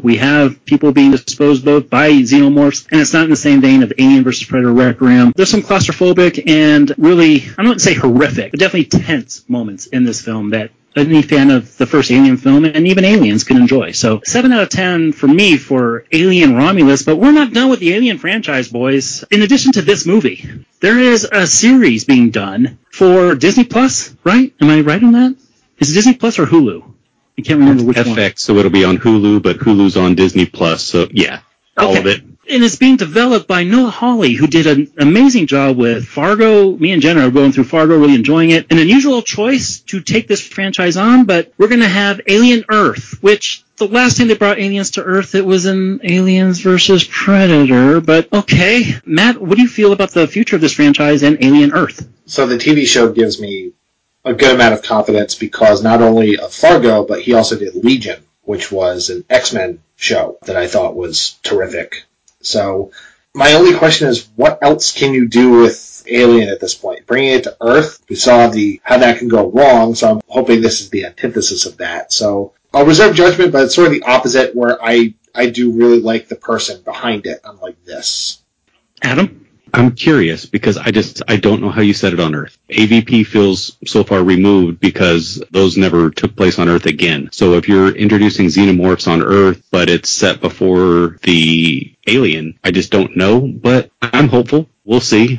people being disposed of by xenomorphs, and it's not in the same vein of Alien vs. Predator Requiem. There's some claustrophobic and really, I'm not going to say horrific, but definitely tense moments in this film that any fan of the first Alien film and even Aliens can enjoy. So 7 out of 10 for me for Alien Romulus, but we're not done with the Alien franchise, boys. In addition to this movie, there is a series being done for Disney Plus, right? Am I right on that? Is it Disney Plus or Hulu? I can't remember which one. FX, so it'll be on Hulu, but Hulu's on Disney Plus, so yeah, all of it. And it's being developed by Noah Hawley, who did an amazing job with Fargo. Me and Jen are going through Fargo, really enjoying it. An unusual choice to take this franchise on, but we're going to have Alien Earth, which the last time they brought aliens to Earth, it was in Aliens vs. Predator. But okay, Matt, what do you feel about the future of this franchise and Alien Earth? So the TV show gives me a good amount of confidence because not only of Fargo, but he also did Legion, which was an X-Men show that I thought was terrific. So my only question is, what else can you do with Alien at this point? Bringing it to Earth, we saw how that can go wrong, so I'm hoping this is the antithesis of that. So I'll reserve judgment, but it's sort of the opposite, where I do really like the person behind it, unlike this. Adam? I'm curious because I don't know how you set it on Earth. AVP feels so far removed because those never took place on Earth again. So if you're introducing xenomorphs on Earth, but it's set before the Alien, I just don't know, but I'm hopeful. We'll see.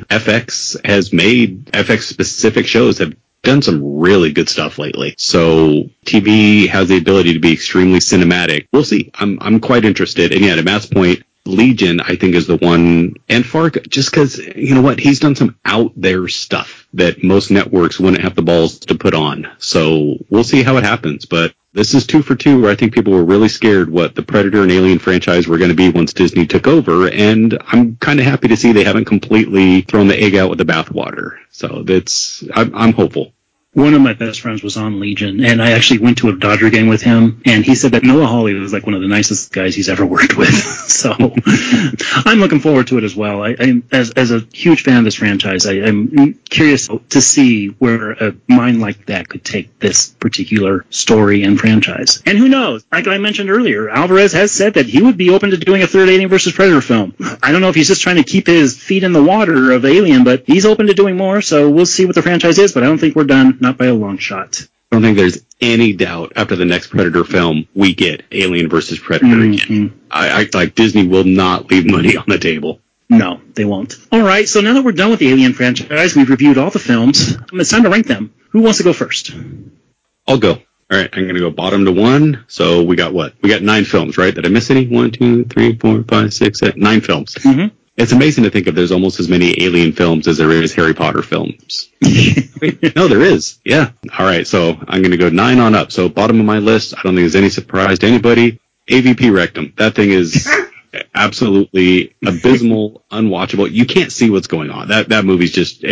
FX specific shows have done some really good stuff lately. So TV has the ability to be extremely cinematic. We'll see. I'm quite interested. And yeah, to Matt's point, Legion, I think, is the one, and Fargo, just because, you know what, he's done some out there stuff that most networks wouldn't have the balls to put on. So we'll see how it happens, but this is 2 for 2, where I think people were really scared what the Predator and Alien franchise were going to be once Disney took over, and I'm kind of happy to see they haven't completely thrown the egg out with the bathwater. So I'm hopeful. One of my best friends was on Legion, and I actually went to a Dodger game with him, and he said that Noah Hawley was like one of the nicest guys he's ever worked with. So I'm looking forward to it as well. As a huge fan of this franchise, I'm curious to see where a mind like that could take this particular story and franchise. And who knows? Like I mentioned earlier, Alvarez has said that he would be open to doing a third Alien vs. Predator film. I don't know if he's just trying to keep his feet in the water of Alien, but he's open to doing more, so we'll see what the franchise is, but I don't think we're done. Not by a long shot. I don't think there's any doubt after the next Predator film we get Alien versus Predator again. I like Disney will not leave money on the table. No, they won't. All right, so now that we're done with the Alien franchise, we've reviewed all the films. It's time to rank them. Who wants to go first? I'll go. All right, I'm going to go bottom to 1. So we got what? We got 9 films, right? Did I miss any? 1, 2, 3, 4, 5, 6, 7, 9 films. Mm-hmm. It's amazing to think of there's almost as many Alien films as there is Harry Potter films. Wait, no, there is. Yeah. All right, so I'm going to go 9 on up. So bottom of my list, I don't think there's any surprise to anybody. AVP Rectum. That thing is absolutely abysmal, unwatchable. You can't see what's going on. That movie's just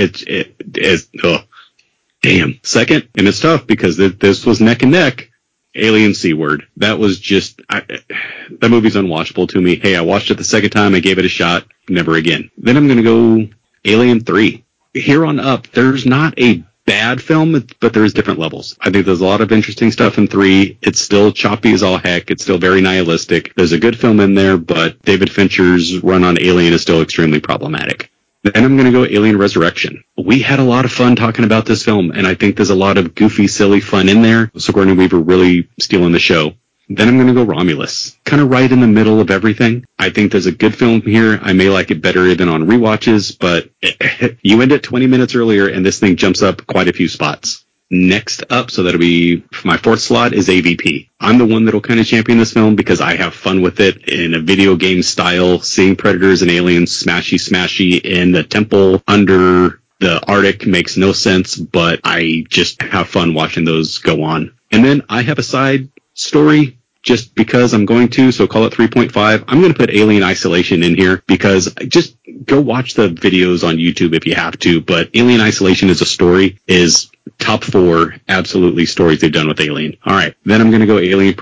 ugh. Damn. Second, and it's tough because this was neck and neck. Alien C-Word. That was just that movie's unwatchable to me. Hey, I watched it the second time. I gave it a shot. Never again. Then I'm gonna go Alien 3. Here on up, there's not a bad film, but there's different levels. I think there's a lot of interesting stuff in 3. It's still choppy as all heck. It's still very nihilistic. There's a good film in there, but David Fincher's run on Alien is still extremely problematic. Then I'm going to go Alien Resurrection. We had a lot of fun talking about this film, and I think there's a lot of goofy, silly fun in there. Sigourney Weaver really stealing the show. Then I'm going to go Romulus. Kind of right in the middle of everything. I think there's a good film here. I may like it better even on rewatches, but you end it 20 minutes earlier, and this thing jumps up quite a few spots. Next up, so that'll be my fourth slot, is AVP. I'm the one that'll kind of champion this film because I have fun with it in a video game style, seeing predators and aliens smashy in the temple under the Arctic makes no sense, but I just have fun watching those go on. And then I have a side story just because I'm going to, so call it 3.5. I'm going to put Alien Isolation in here because just go watch the videos on YouTube if you have to, but Alien Isolation as a story is top 4 absolutely stories they've done with Alien. All right, then I'm going to go Alien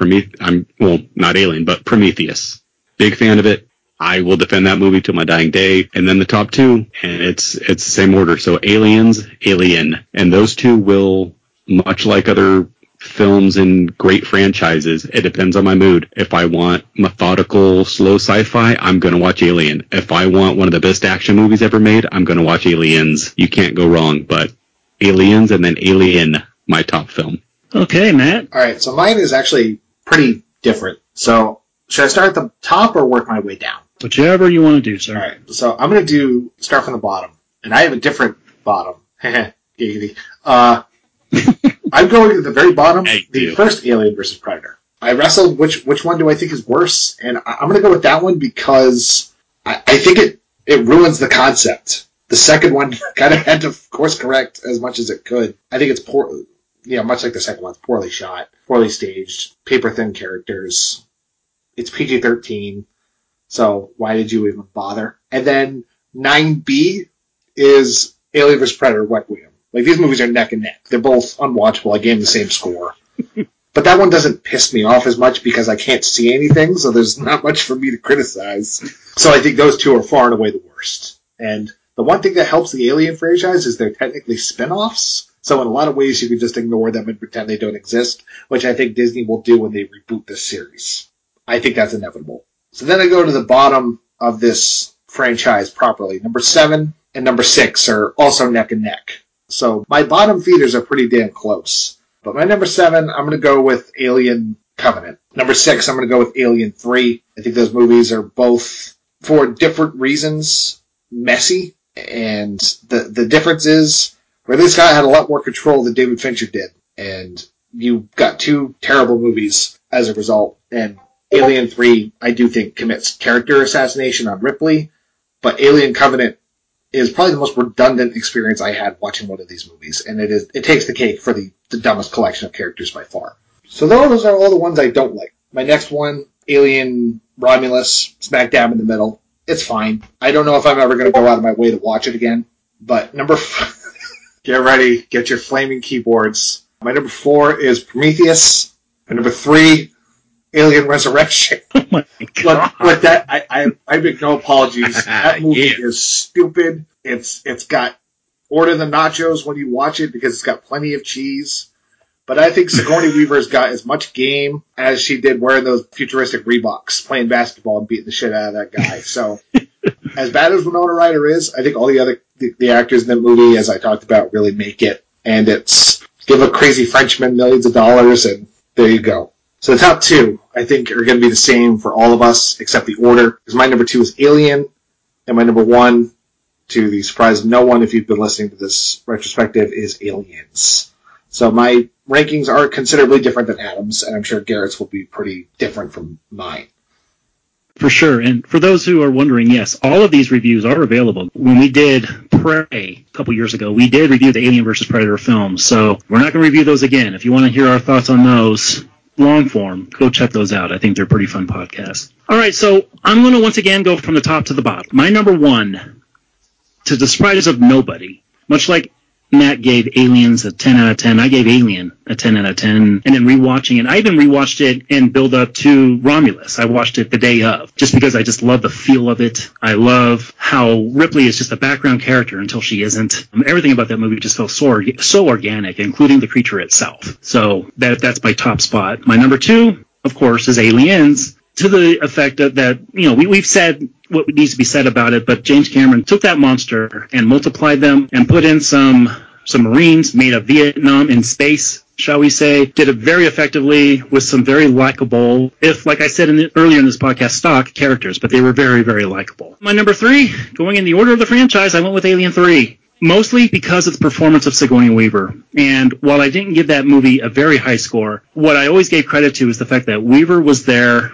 not Alien, but Prometheus. Big fan of it. I will defend that movie till my dying day. And then the top 2, and it's the same order. So Aliens, Alien, and those 2 will, much like other films and great franchises, it depends on my mood. If I want methodical, slow sci-fi, I'm going to watch Alien. If I want one of the best action movies ever made, I'm going to watch Aliens. You can't go wrong, but Aliens and then Alien, my top film. Okay, Matt. All right, so mine is actually pretty different. So should I start at the top or work my way down? Whichever you want to do, sir. All right, so I'm going to start from the bottom, and I have a different bottom. Giggity. I'm going to the very bottom, the first Alien vs. Predator. I wrestled which one do I think is worse, and I'm going to go with that one because I think it ruins the concept. The second one kind of had to course correct as much as it could. I think it's poor, much like the second one, it's poorly shot, poorly staged, paper thin characters. It's PG-13, so why did you even bother? And then 9B is Alien vs. Predator Requiem. Like, these movies are neck and neck. They're both unwatchable. I gave them the same score. But that one doesn't piss me off as much because I can't see anything, so there's not much for me to criticize. So I think those 2 are far and away the worst. And the one thing that helps the Alien franchise is they're technically spin-offs. So in a lot of ways, you can just ignore them and pretend they don't exist, which I think Disney will do when they reboot this series. I think that's inevitable. So then I go to the bottom of this franchise properly. Number 7 and number 6 are also neck and neck. So my bottom feeders are pretty damn close. But my number 7, I'm going to go with Alien Covenant. Number 6, I'm going to go with Alien 3. I think those movies are both, for different reasons, messy. And the difference is, Ridley Scott had a lot more control than David Fincher did. And you got 2 terrible movies as a result. And Alien 3, I do think, commits character assassination on Ripley. But Alien Covenant is probably the most redundant experience I had watching one of these movies, and it takes the cake for the dumbest collection of characters by far. So those are all the ones I don't like. My next one, Alien Romulus, smack dab in the middle. It's fine. I don't know if I'm ever going to go out of my way to watch it again, but get ready, get your flaming keyboards. My number 4 is Prometheus. My number 3, Alien Resurrection. Oh my God. Look, that I make no apologies. That movie is stupid. It's got order the nachos when you watch it because it's got plenty of cheese. But I think Sigourney Weaver's got as much game as she did wearing those futuristic Reeboks, playing basketball and beating the shit out of that guy. So, as bad as Winona Ryder is, I think all the actors in that movie, as I talked about, really make it. And it's give a crazy Frenchman millions of dollars, and there you go. So the top 2, I think, are going to be the same for all of us, except the order. Because my number 2 is Alien, and my number 1, to the surprise of no one if you've been listening to this retrospective, is Aliens. So my rankings are considerably different than Adam's, and I'm sure Garrett's will be pretty different from mine. For sure. And for those who are wondering, yes, all of these reviews are available. When we did Prey a couple years ago, we did review the Alien vs. Predator films. So we're not going to review those again. If you want to hear our thoughts on those, long form, go check those out. I think they're pretty fun podcasts. All right, so I'm going to once again go from the top to the bottom. My number one, to the surprise of nobody, much like Matt gave Aliens a 10 out of 10, I gave Alien a 10 out of 10, and then rewatching it, I even rewatched it in build up to Romulus. I watched it the day of, just because I just love the feel of it. I love how Ripley is just a background character until she isn't. Everything about that movie just felt so organic, including the creature itself. So that's my top spot. My number two, of course, is Aliens, to the effect that we've said what needs to be said about it, but James Cameron took that monster and multiplied them and put in some Marines made of Vietnam in space, shall we say, did it very effectively with some very likable, if, like I said earlier in this podcast, stock characters, but they were very, very likable. My number three, going in the order of the franchise, I went with Alien 3. Mostly because of the performance of Sigourney Weaver. And while I didn't give that movie a very high score, what I always gave credit to is the fact that Weaver was there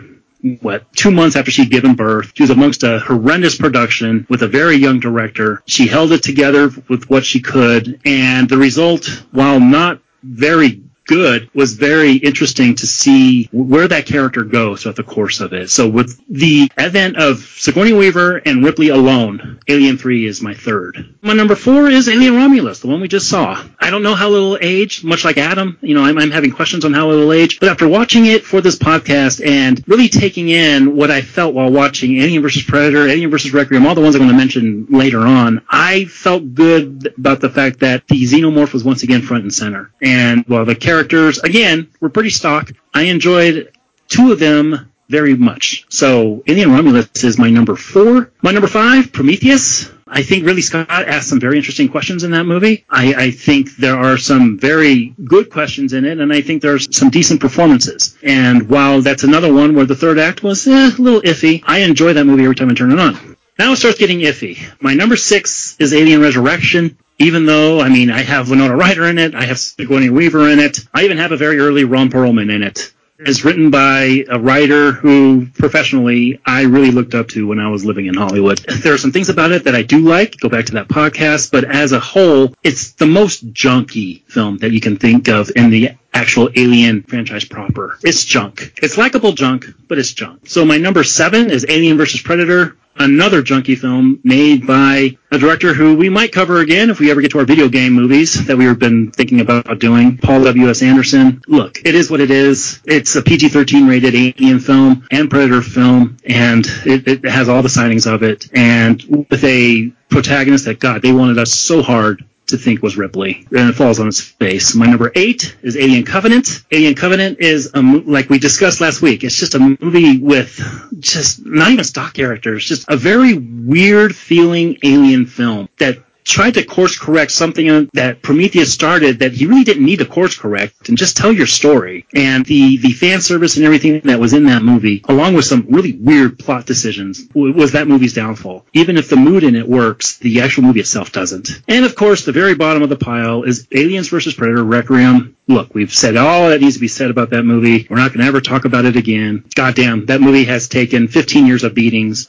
2 months after she'd given birth. She was amongst a horrendous production with a very young director. She held it together with what she could, and the result, while not very good, was very interesting to see where that character goes throughout the course of it. So with the advent of Sigourney Weaver and Ripley alone, Alien 3 is my third. My number four is Alien Romulus, the one we just saw. I don't know how it'll age, much like Adam. I'm having questions on how it'll age, but after watching it for this podcast and really taking in what I felt while watching Alien vs. Predator, Alien vs. Requiem, all the ones I'm going to mention later on, I felt good about the fact that the xenomorph was once again front and center. And while the characters, again, were pretty stock, I enjoyed two of them very much. So Alien Romulus is my number four. My number five, Prometheus. I think Ridley Scott asked some very interesting questions in that movie. I think there are some very good questions in it, and I think there's some decent performances. And while that's another one where the third act was a little iffy, I enjoy that movie every time I turn it on. Now it starts getting iffy. My number six is Alien Resurrection. Even though, I have Winona Ryder in it, I have Sigourney Weaver in it, I even have a very early Ron Perlman in it. It's written by a writer who, professionally, I really looked up to when I was living in Hollywood. There are some things about it that I do like, go back to that podcast, but as a whole, it's the most junky film that you can think of in the actual Alien franchise proper. It's junk. It's likable junk, but it's junk. So my number seven is Alien vs. Predator. Another junky film made by a director who we might cover again if we ever get to our video game movies that we've been thinking about doing, Paul W.S. Anderson. Look, it is what it is. It's a PG-13 rated Alien film and Predator film, and it has all the signings of it. And with a protagonist that, God, they wanted us so hard to think was Ripley, and it falls on its face. My number eight is Alien Covenant. Alien Covenant is, like we discussed last week, it's just a movie with just not even stock characters, just a very weird feeling alien film that tried to course correct something that Prometheus started that he really didn't need to course correct and just tell your story. And the fan service and everything that was in that movie, along with some really weird plot decisions, was that movie's downfall. Even if the mood in it works, the actual movie itself doesn't. And of course, the very bottom of the pile is Aliens vs. Predator Requiem. Look, we've said all that needs to be said about that movie. We're not going to ever talk about it again. Goddamn, that movie has taken 17 years of beatings,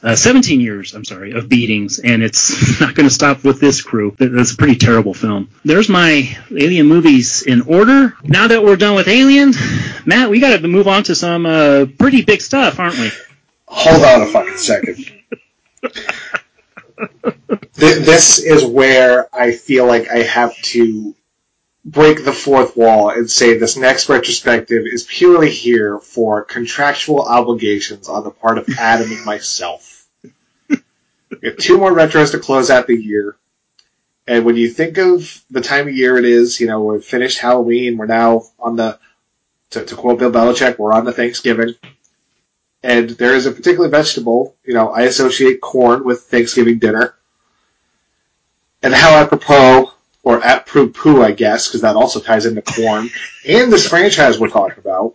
of beatings, and it's not going to stop with this crew. That's a pretty terrible film. There's my Alien movies in order. Now that we're done with Alien, Matt, we got to move on to some pretty big stuff, aren't we? Hold on a fucking second. This is where I feel like I have to break the fourth wall and say this next retrospective is purely here for contractual obligations on the part of Adam and myself. We have two more retros to close out the year. And when you think of the time of year it is, we've finished Halloween, we're now on to quote Bill Belichick, we're on to Thanksgiving. And there is a particular vegetable, I associate corn with Thanksgiving dinner. And how apropos, or apropos, I guess, because that also ties into corn, and this franchise we're talking about,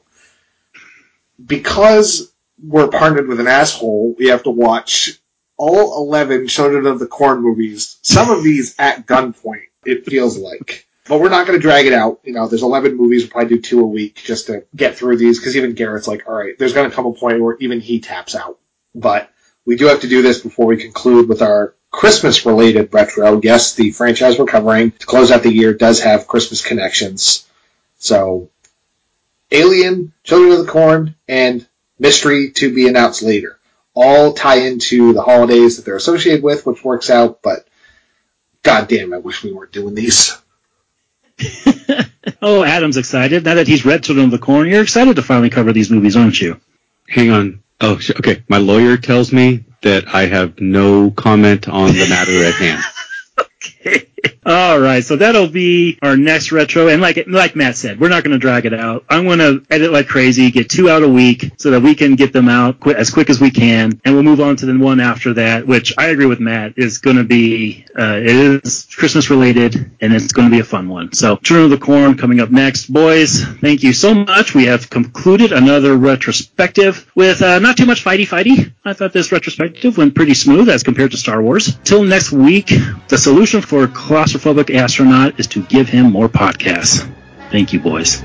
because we're partnered with an asshole, we have to watch all 11 Children of the Corn movies, some of these at gunpoint, it feels like. But we're not going to drag it out. There's 11 movies, we'll probably do 2 a week just to get through these, because even Garrett's like, all right, there's going to come a point where even he taps out. But we do have to do this before we conclude with our Christmas-related retro. Yes, the franchise we're covering to close out the year does have Christmas connections. So Alien, Children of the Corn, and Mystery to be announced later. All tie into the holidays that they're associated with, which works out, but goddamn, I wish we weren't doing these. Oh, Adam's excited. Now that he's read Children of the Corn, you're excited to finally cover these movies, aren't you? Hang on. Oh, okay. My lawyer tells me that I have no comment on the matter at hand. Okay. All right, so that'll be our next retro, and like Matt said, we're not going to drag it out. I'm going to edit like crazy, get 2 out a week, so that we can get them out as quick as we can, and we'll move on to the one after that, which I agree with Matt is going to be it is Christmas related, and it's going to be a fun one. So, Children of the Corn coming up next, boys. Thank you so much. We have concluded another retrospective with not too much fighty. I thought this retrospective went pretty smooth as compared to Star Wars. Till next week, the solution for claustrophobic astronaut is to give him more podcasts. Thank you, boys.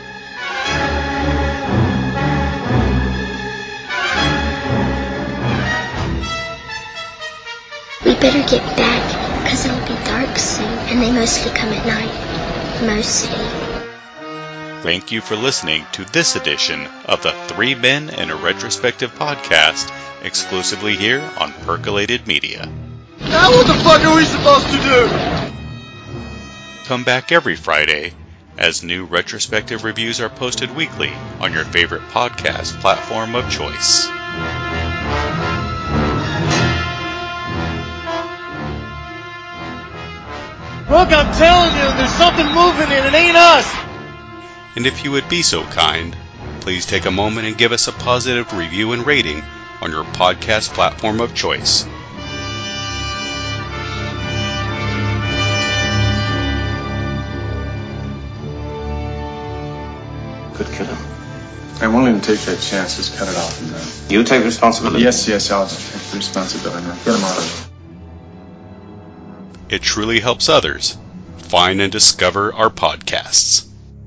We better get back, because it'll be dark soon, and they mostly come at night. Mostly. Thank you for listening to this edition of the 3 Men and a Retrospective podcast, exclusively here on Percolated Media. Now what the fuck are we supposed to do? Come back every Friday as new retrospective reviews are posted weekly on your favorite podcast platform of choice. Look, I'm telling you, there's something moving and it ain't us! And if you would be so kind, please take a moment and give us a positive review and rating on your podcast platform of choice. Could kill him. I'm willing to take that chance. Just cut it off and then. You take responsibility? Yes, I'll take the responsibility. Get him out of It truly helps others find and discover our podcasts.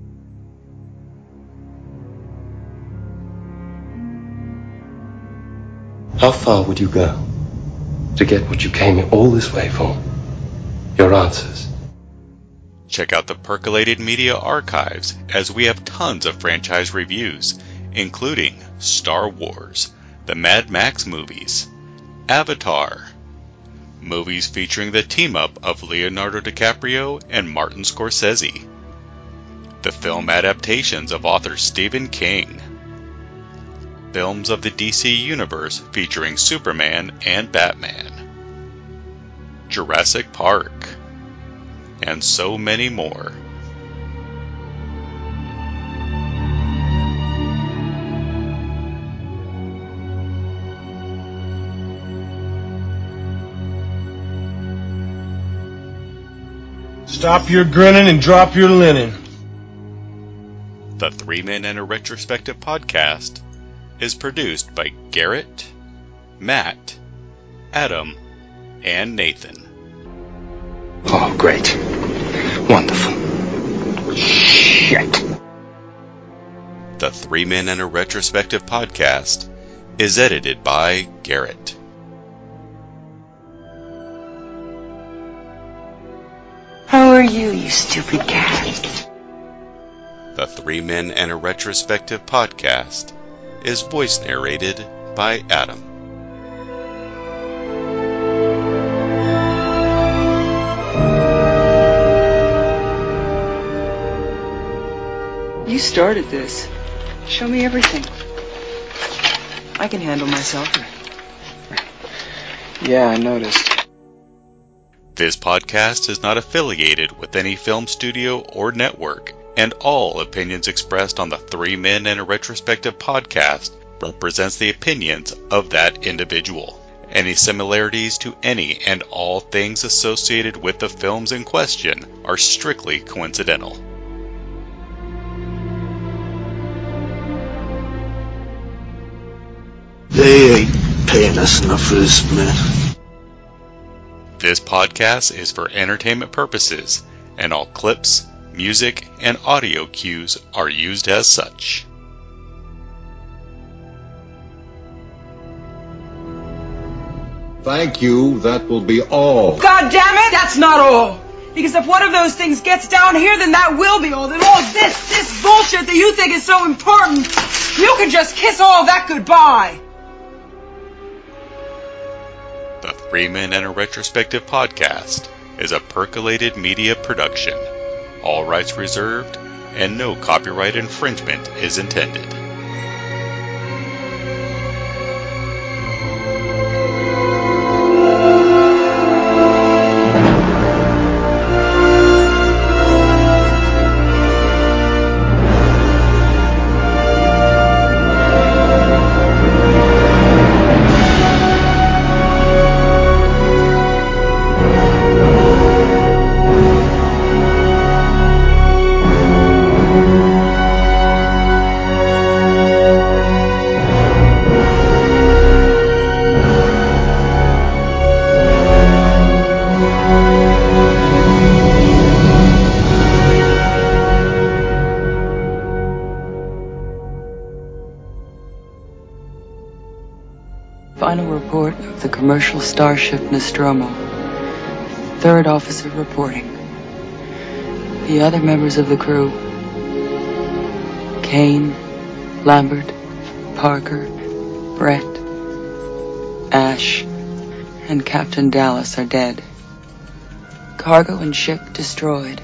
How far would you go to get what you came all this way for? Your answers. Check out the Percolated Media archives, as we have tons of franchise reviews, including Star Wars, the Mad Max movies, Avatar, movies featuring the team-up of Leonardo DiCaprio and Martin Scorsese, the film adaptations of author Stephen King, films of the DC Universe featuring Superman and Batman, Jurassic Park, and so many more. Stop your grinning and drop your linen. The 3 Men and a Retrospective podcast is produced by Garrett, Matt, Adam, and Nathan. Oh, great. Wonderful. Shit. The 3 Men and a Retrospective podcast is edited by Garrett. How are you stupid cat? The 3 Men and a Retrospective podcast is voice narrated by Adam. You started this. Show me everything. I can handle myself. Yeah, I noticed. This podcast is not affiliated with any film studio or network, and all opinions expressed on the 3 Men and a Retrospective podcast represents the opinions of that individual. Any similarities to any and all things associated with the films in question are strictly coincidental. They ain't paying us enough for this, man. This podcast is for entertainment purposes, and all clips, music, and audio cues are used as such. Thank you. That will be all. God damn it! That's not all! Because if one of those things gets down here, then that will be all. Then all this bullshit that you think is so important, you can just kiss all of that goodbye. The 3 Men and a Retrospective podcast is a Percolated Media production. All rights reserved, and no copyright infringement is intended. Final report of the commercial starship Nostromo. Third officer reporting. The other members of the crew, Kane, Lambert, Parker, Brett, Ash, and Captain Dallas are dead. Cargo and ship destroyed.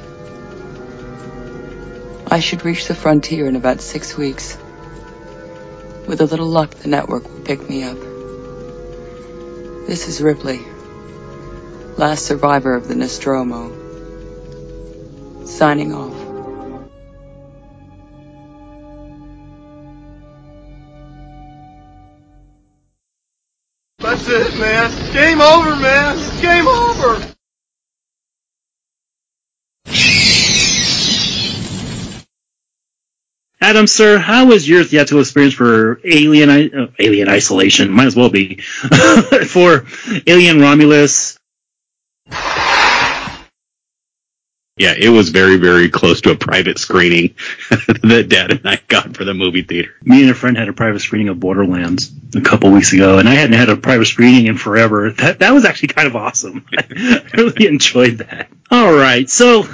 I should reach the frontier in about 6 weeks. With a little luck, the network will pick me up. This is Ripley, last survivor of the Nostromo. Signing off. That's it, man. Game over, man. It's game over. Adam, sir, how was your theatrical experience for Alien Isolation? Might as well be. For Alien Romulus. Yeah, it was very, very close to a private screening that Dad and I got for the movie theater. Me and a friend had a private screening of Borderlands a couple weeks ago, and I hadn't had a private screening in forever. That was actually kind of awesome. I really enjoyed that. All right, so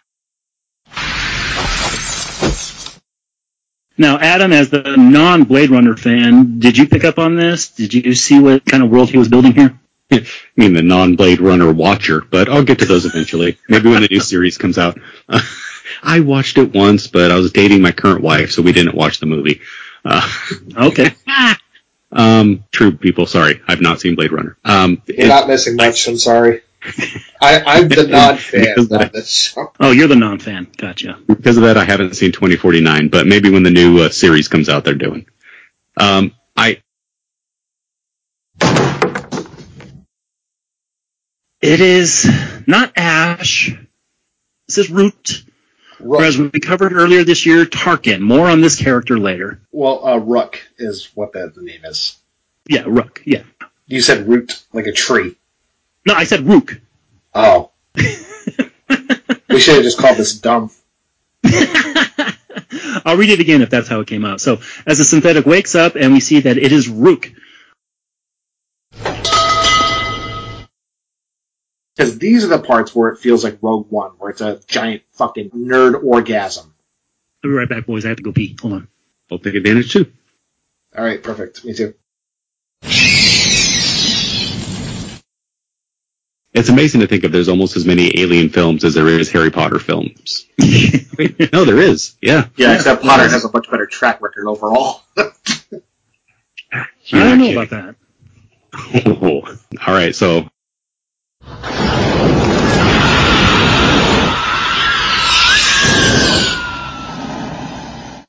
now, Adam, as the non-Blade Runner fan, did you pick up on this? Did you see what kind of world he was building here? I mean, the non-Blade Runner watcher, but I'll get to those eventually. Maybe when the new series comes out. I watched it once, but I was dating my current wife, so we didn't watch the movie. Okay. True, people. Sorry, I've not seen Blade Runner. You're not missing much. I'm sorry. I'm the non-fan on this show. Oh, you're the non-fan. Gotcha. Because of that, I haven't seen 2049, but maybe when the new series comes out, they're doing. It is not Ash. This is Root. Or as we covered earlier this year, Tarkin. More on this character later. Well, Rook is what the name is. Yeah, Rook. Yeah. You said root, like a tree. No, I said Rook. Oh. We should have just called this dumb. I'll read it again if that's how it came out. So, as the synthetic wakes up and we see that it is Rook. Because these are the parts where it feels like Rogue One, where it's a giant fucking nerd orgasm. I'll be right back, boys. I have to go pee. Hold on. I'll take advantage too. All right, perfect. Me too. It's amazing to think of there's almost as many Alien films as there is Harry Potter films. No, there is. Yeah. Yeah, except Potter has a much better track record overall. I don't know about that. Oh. All right, so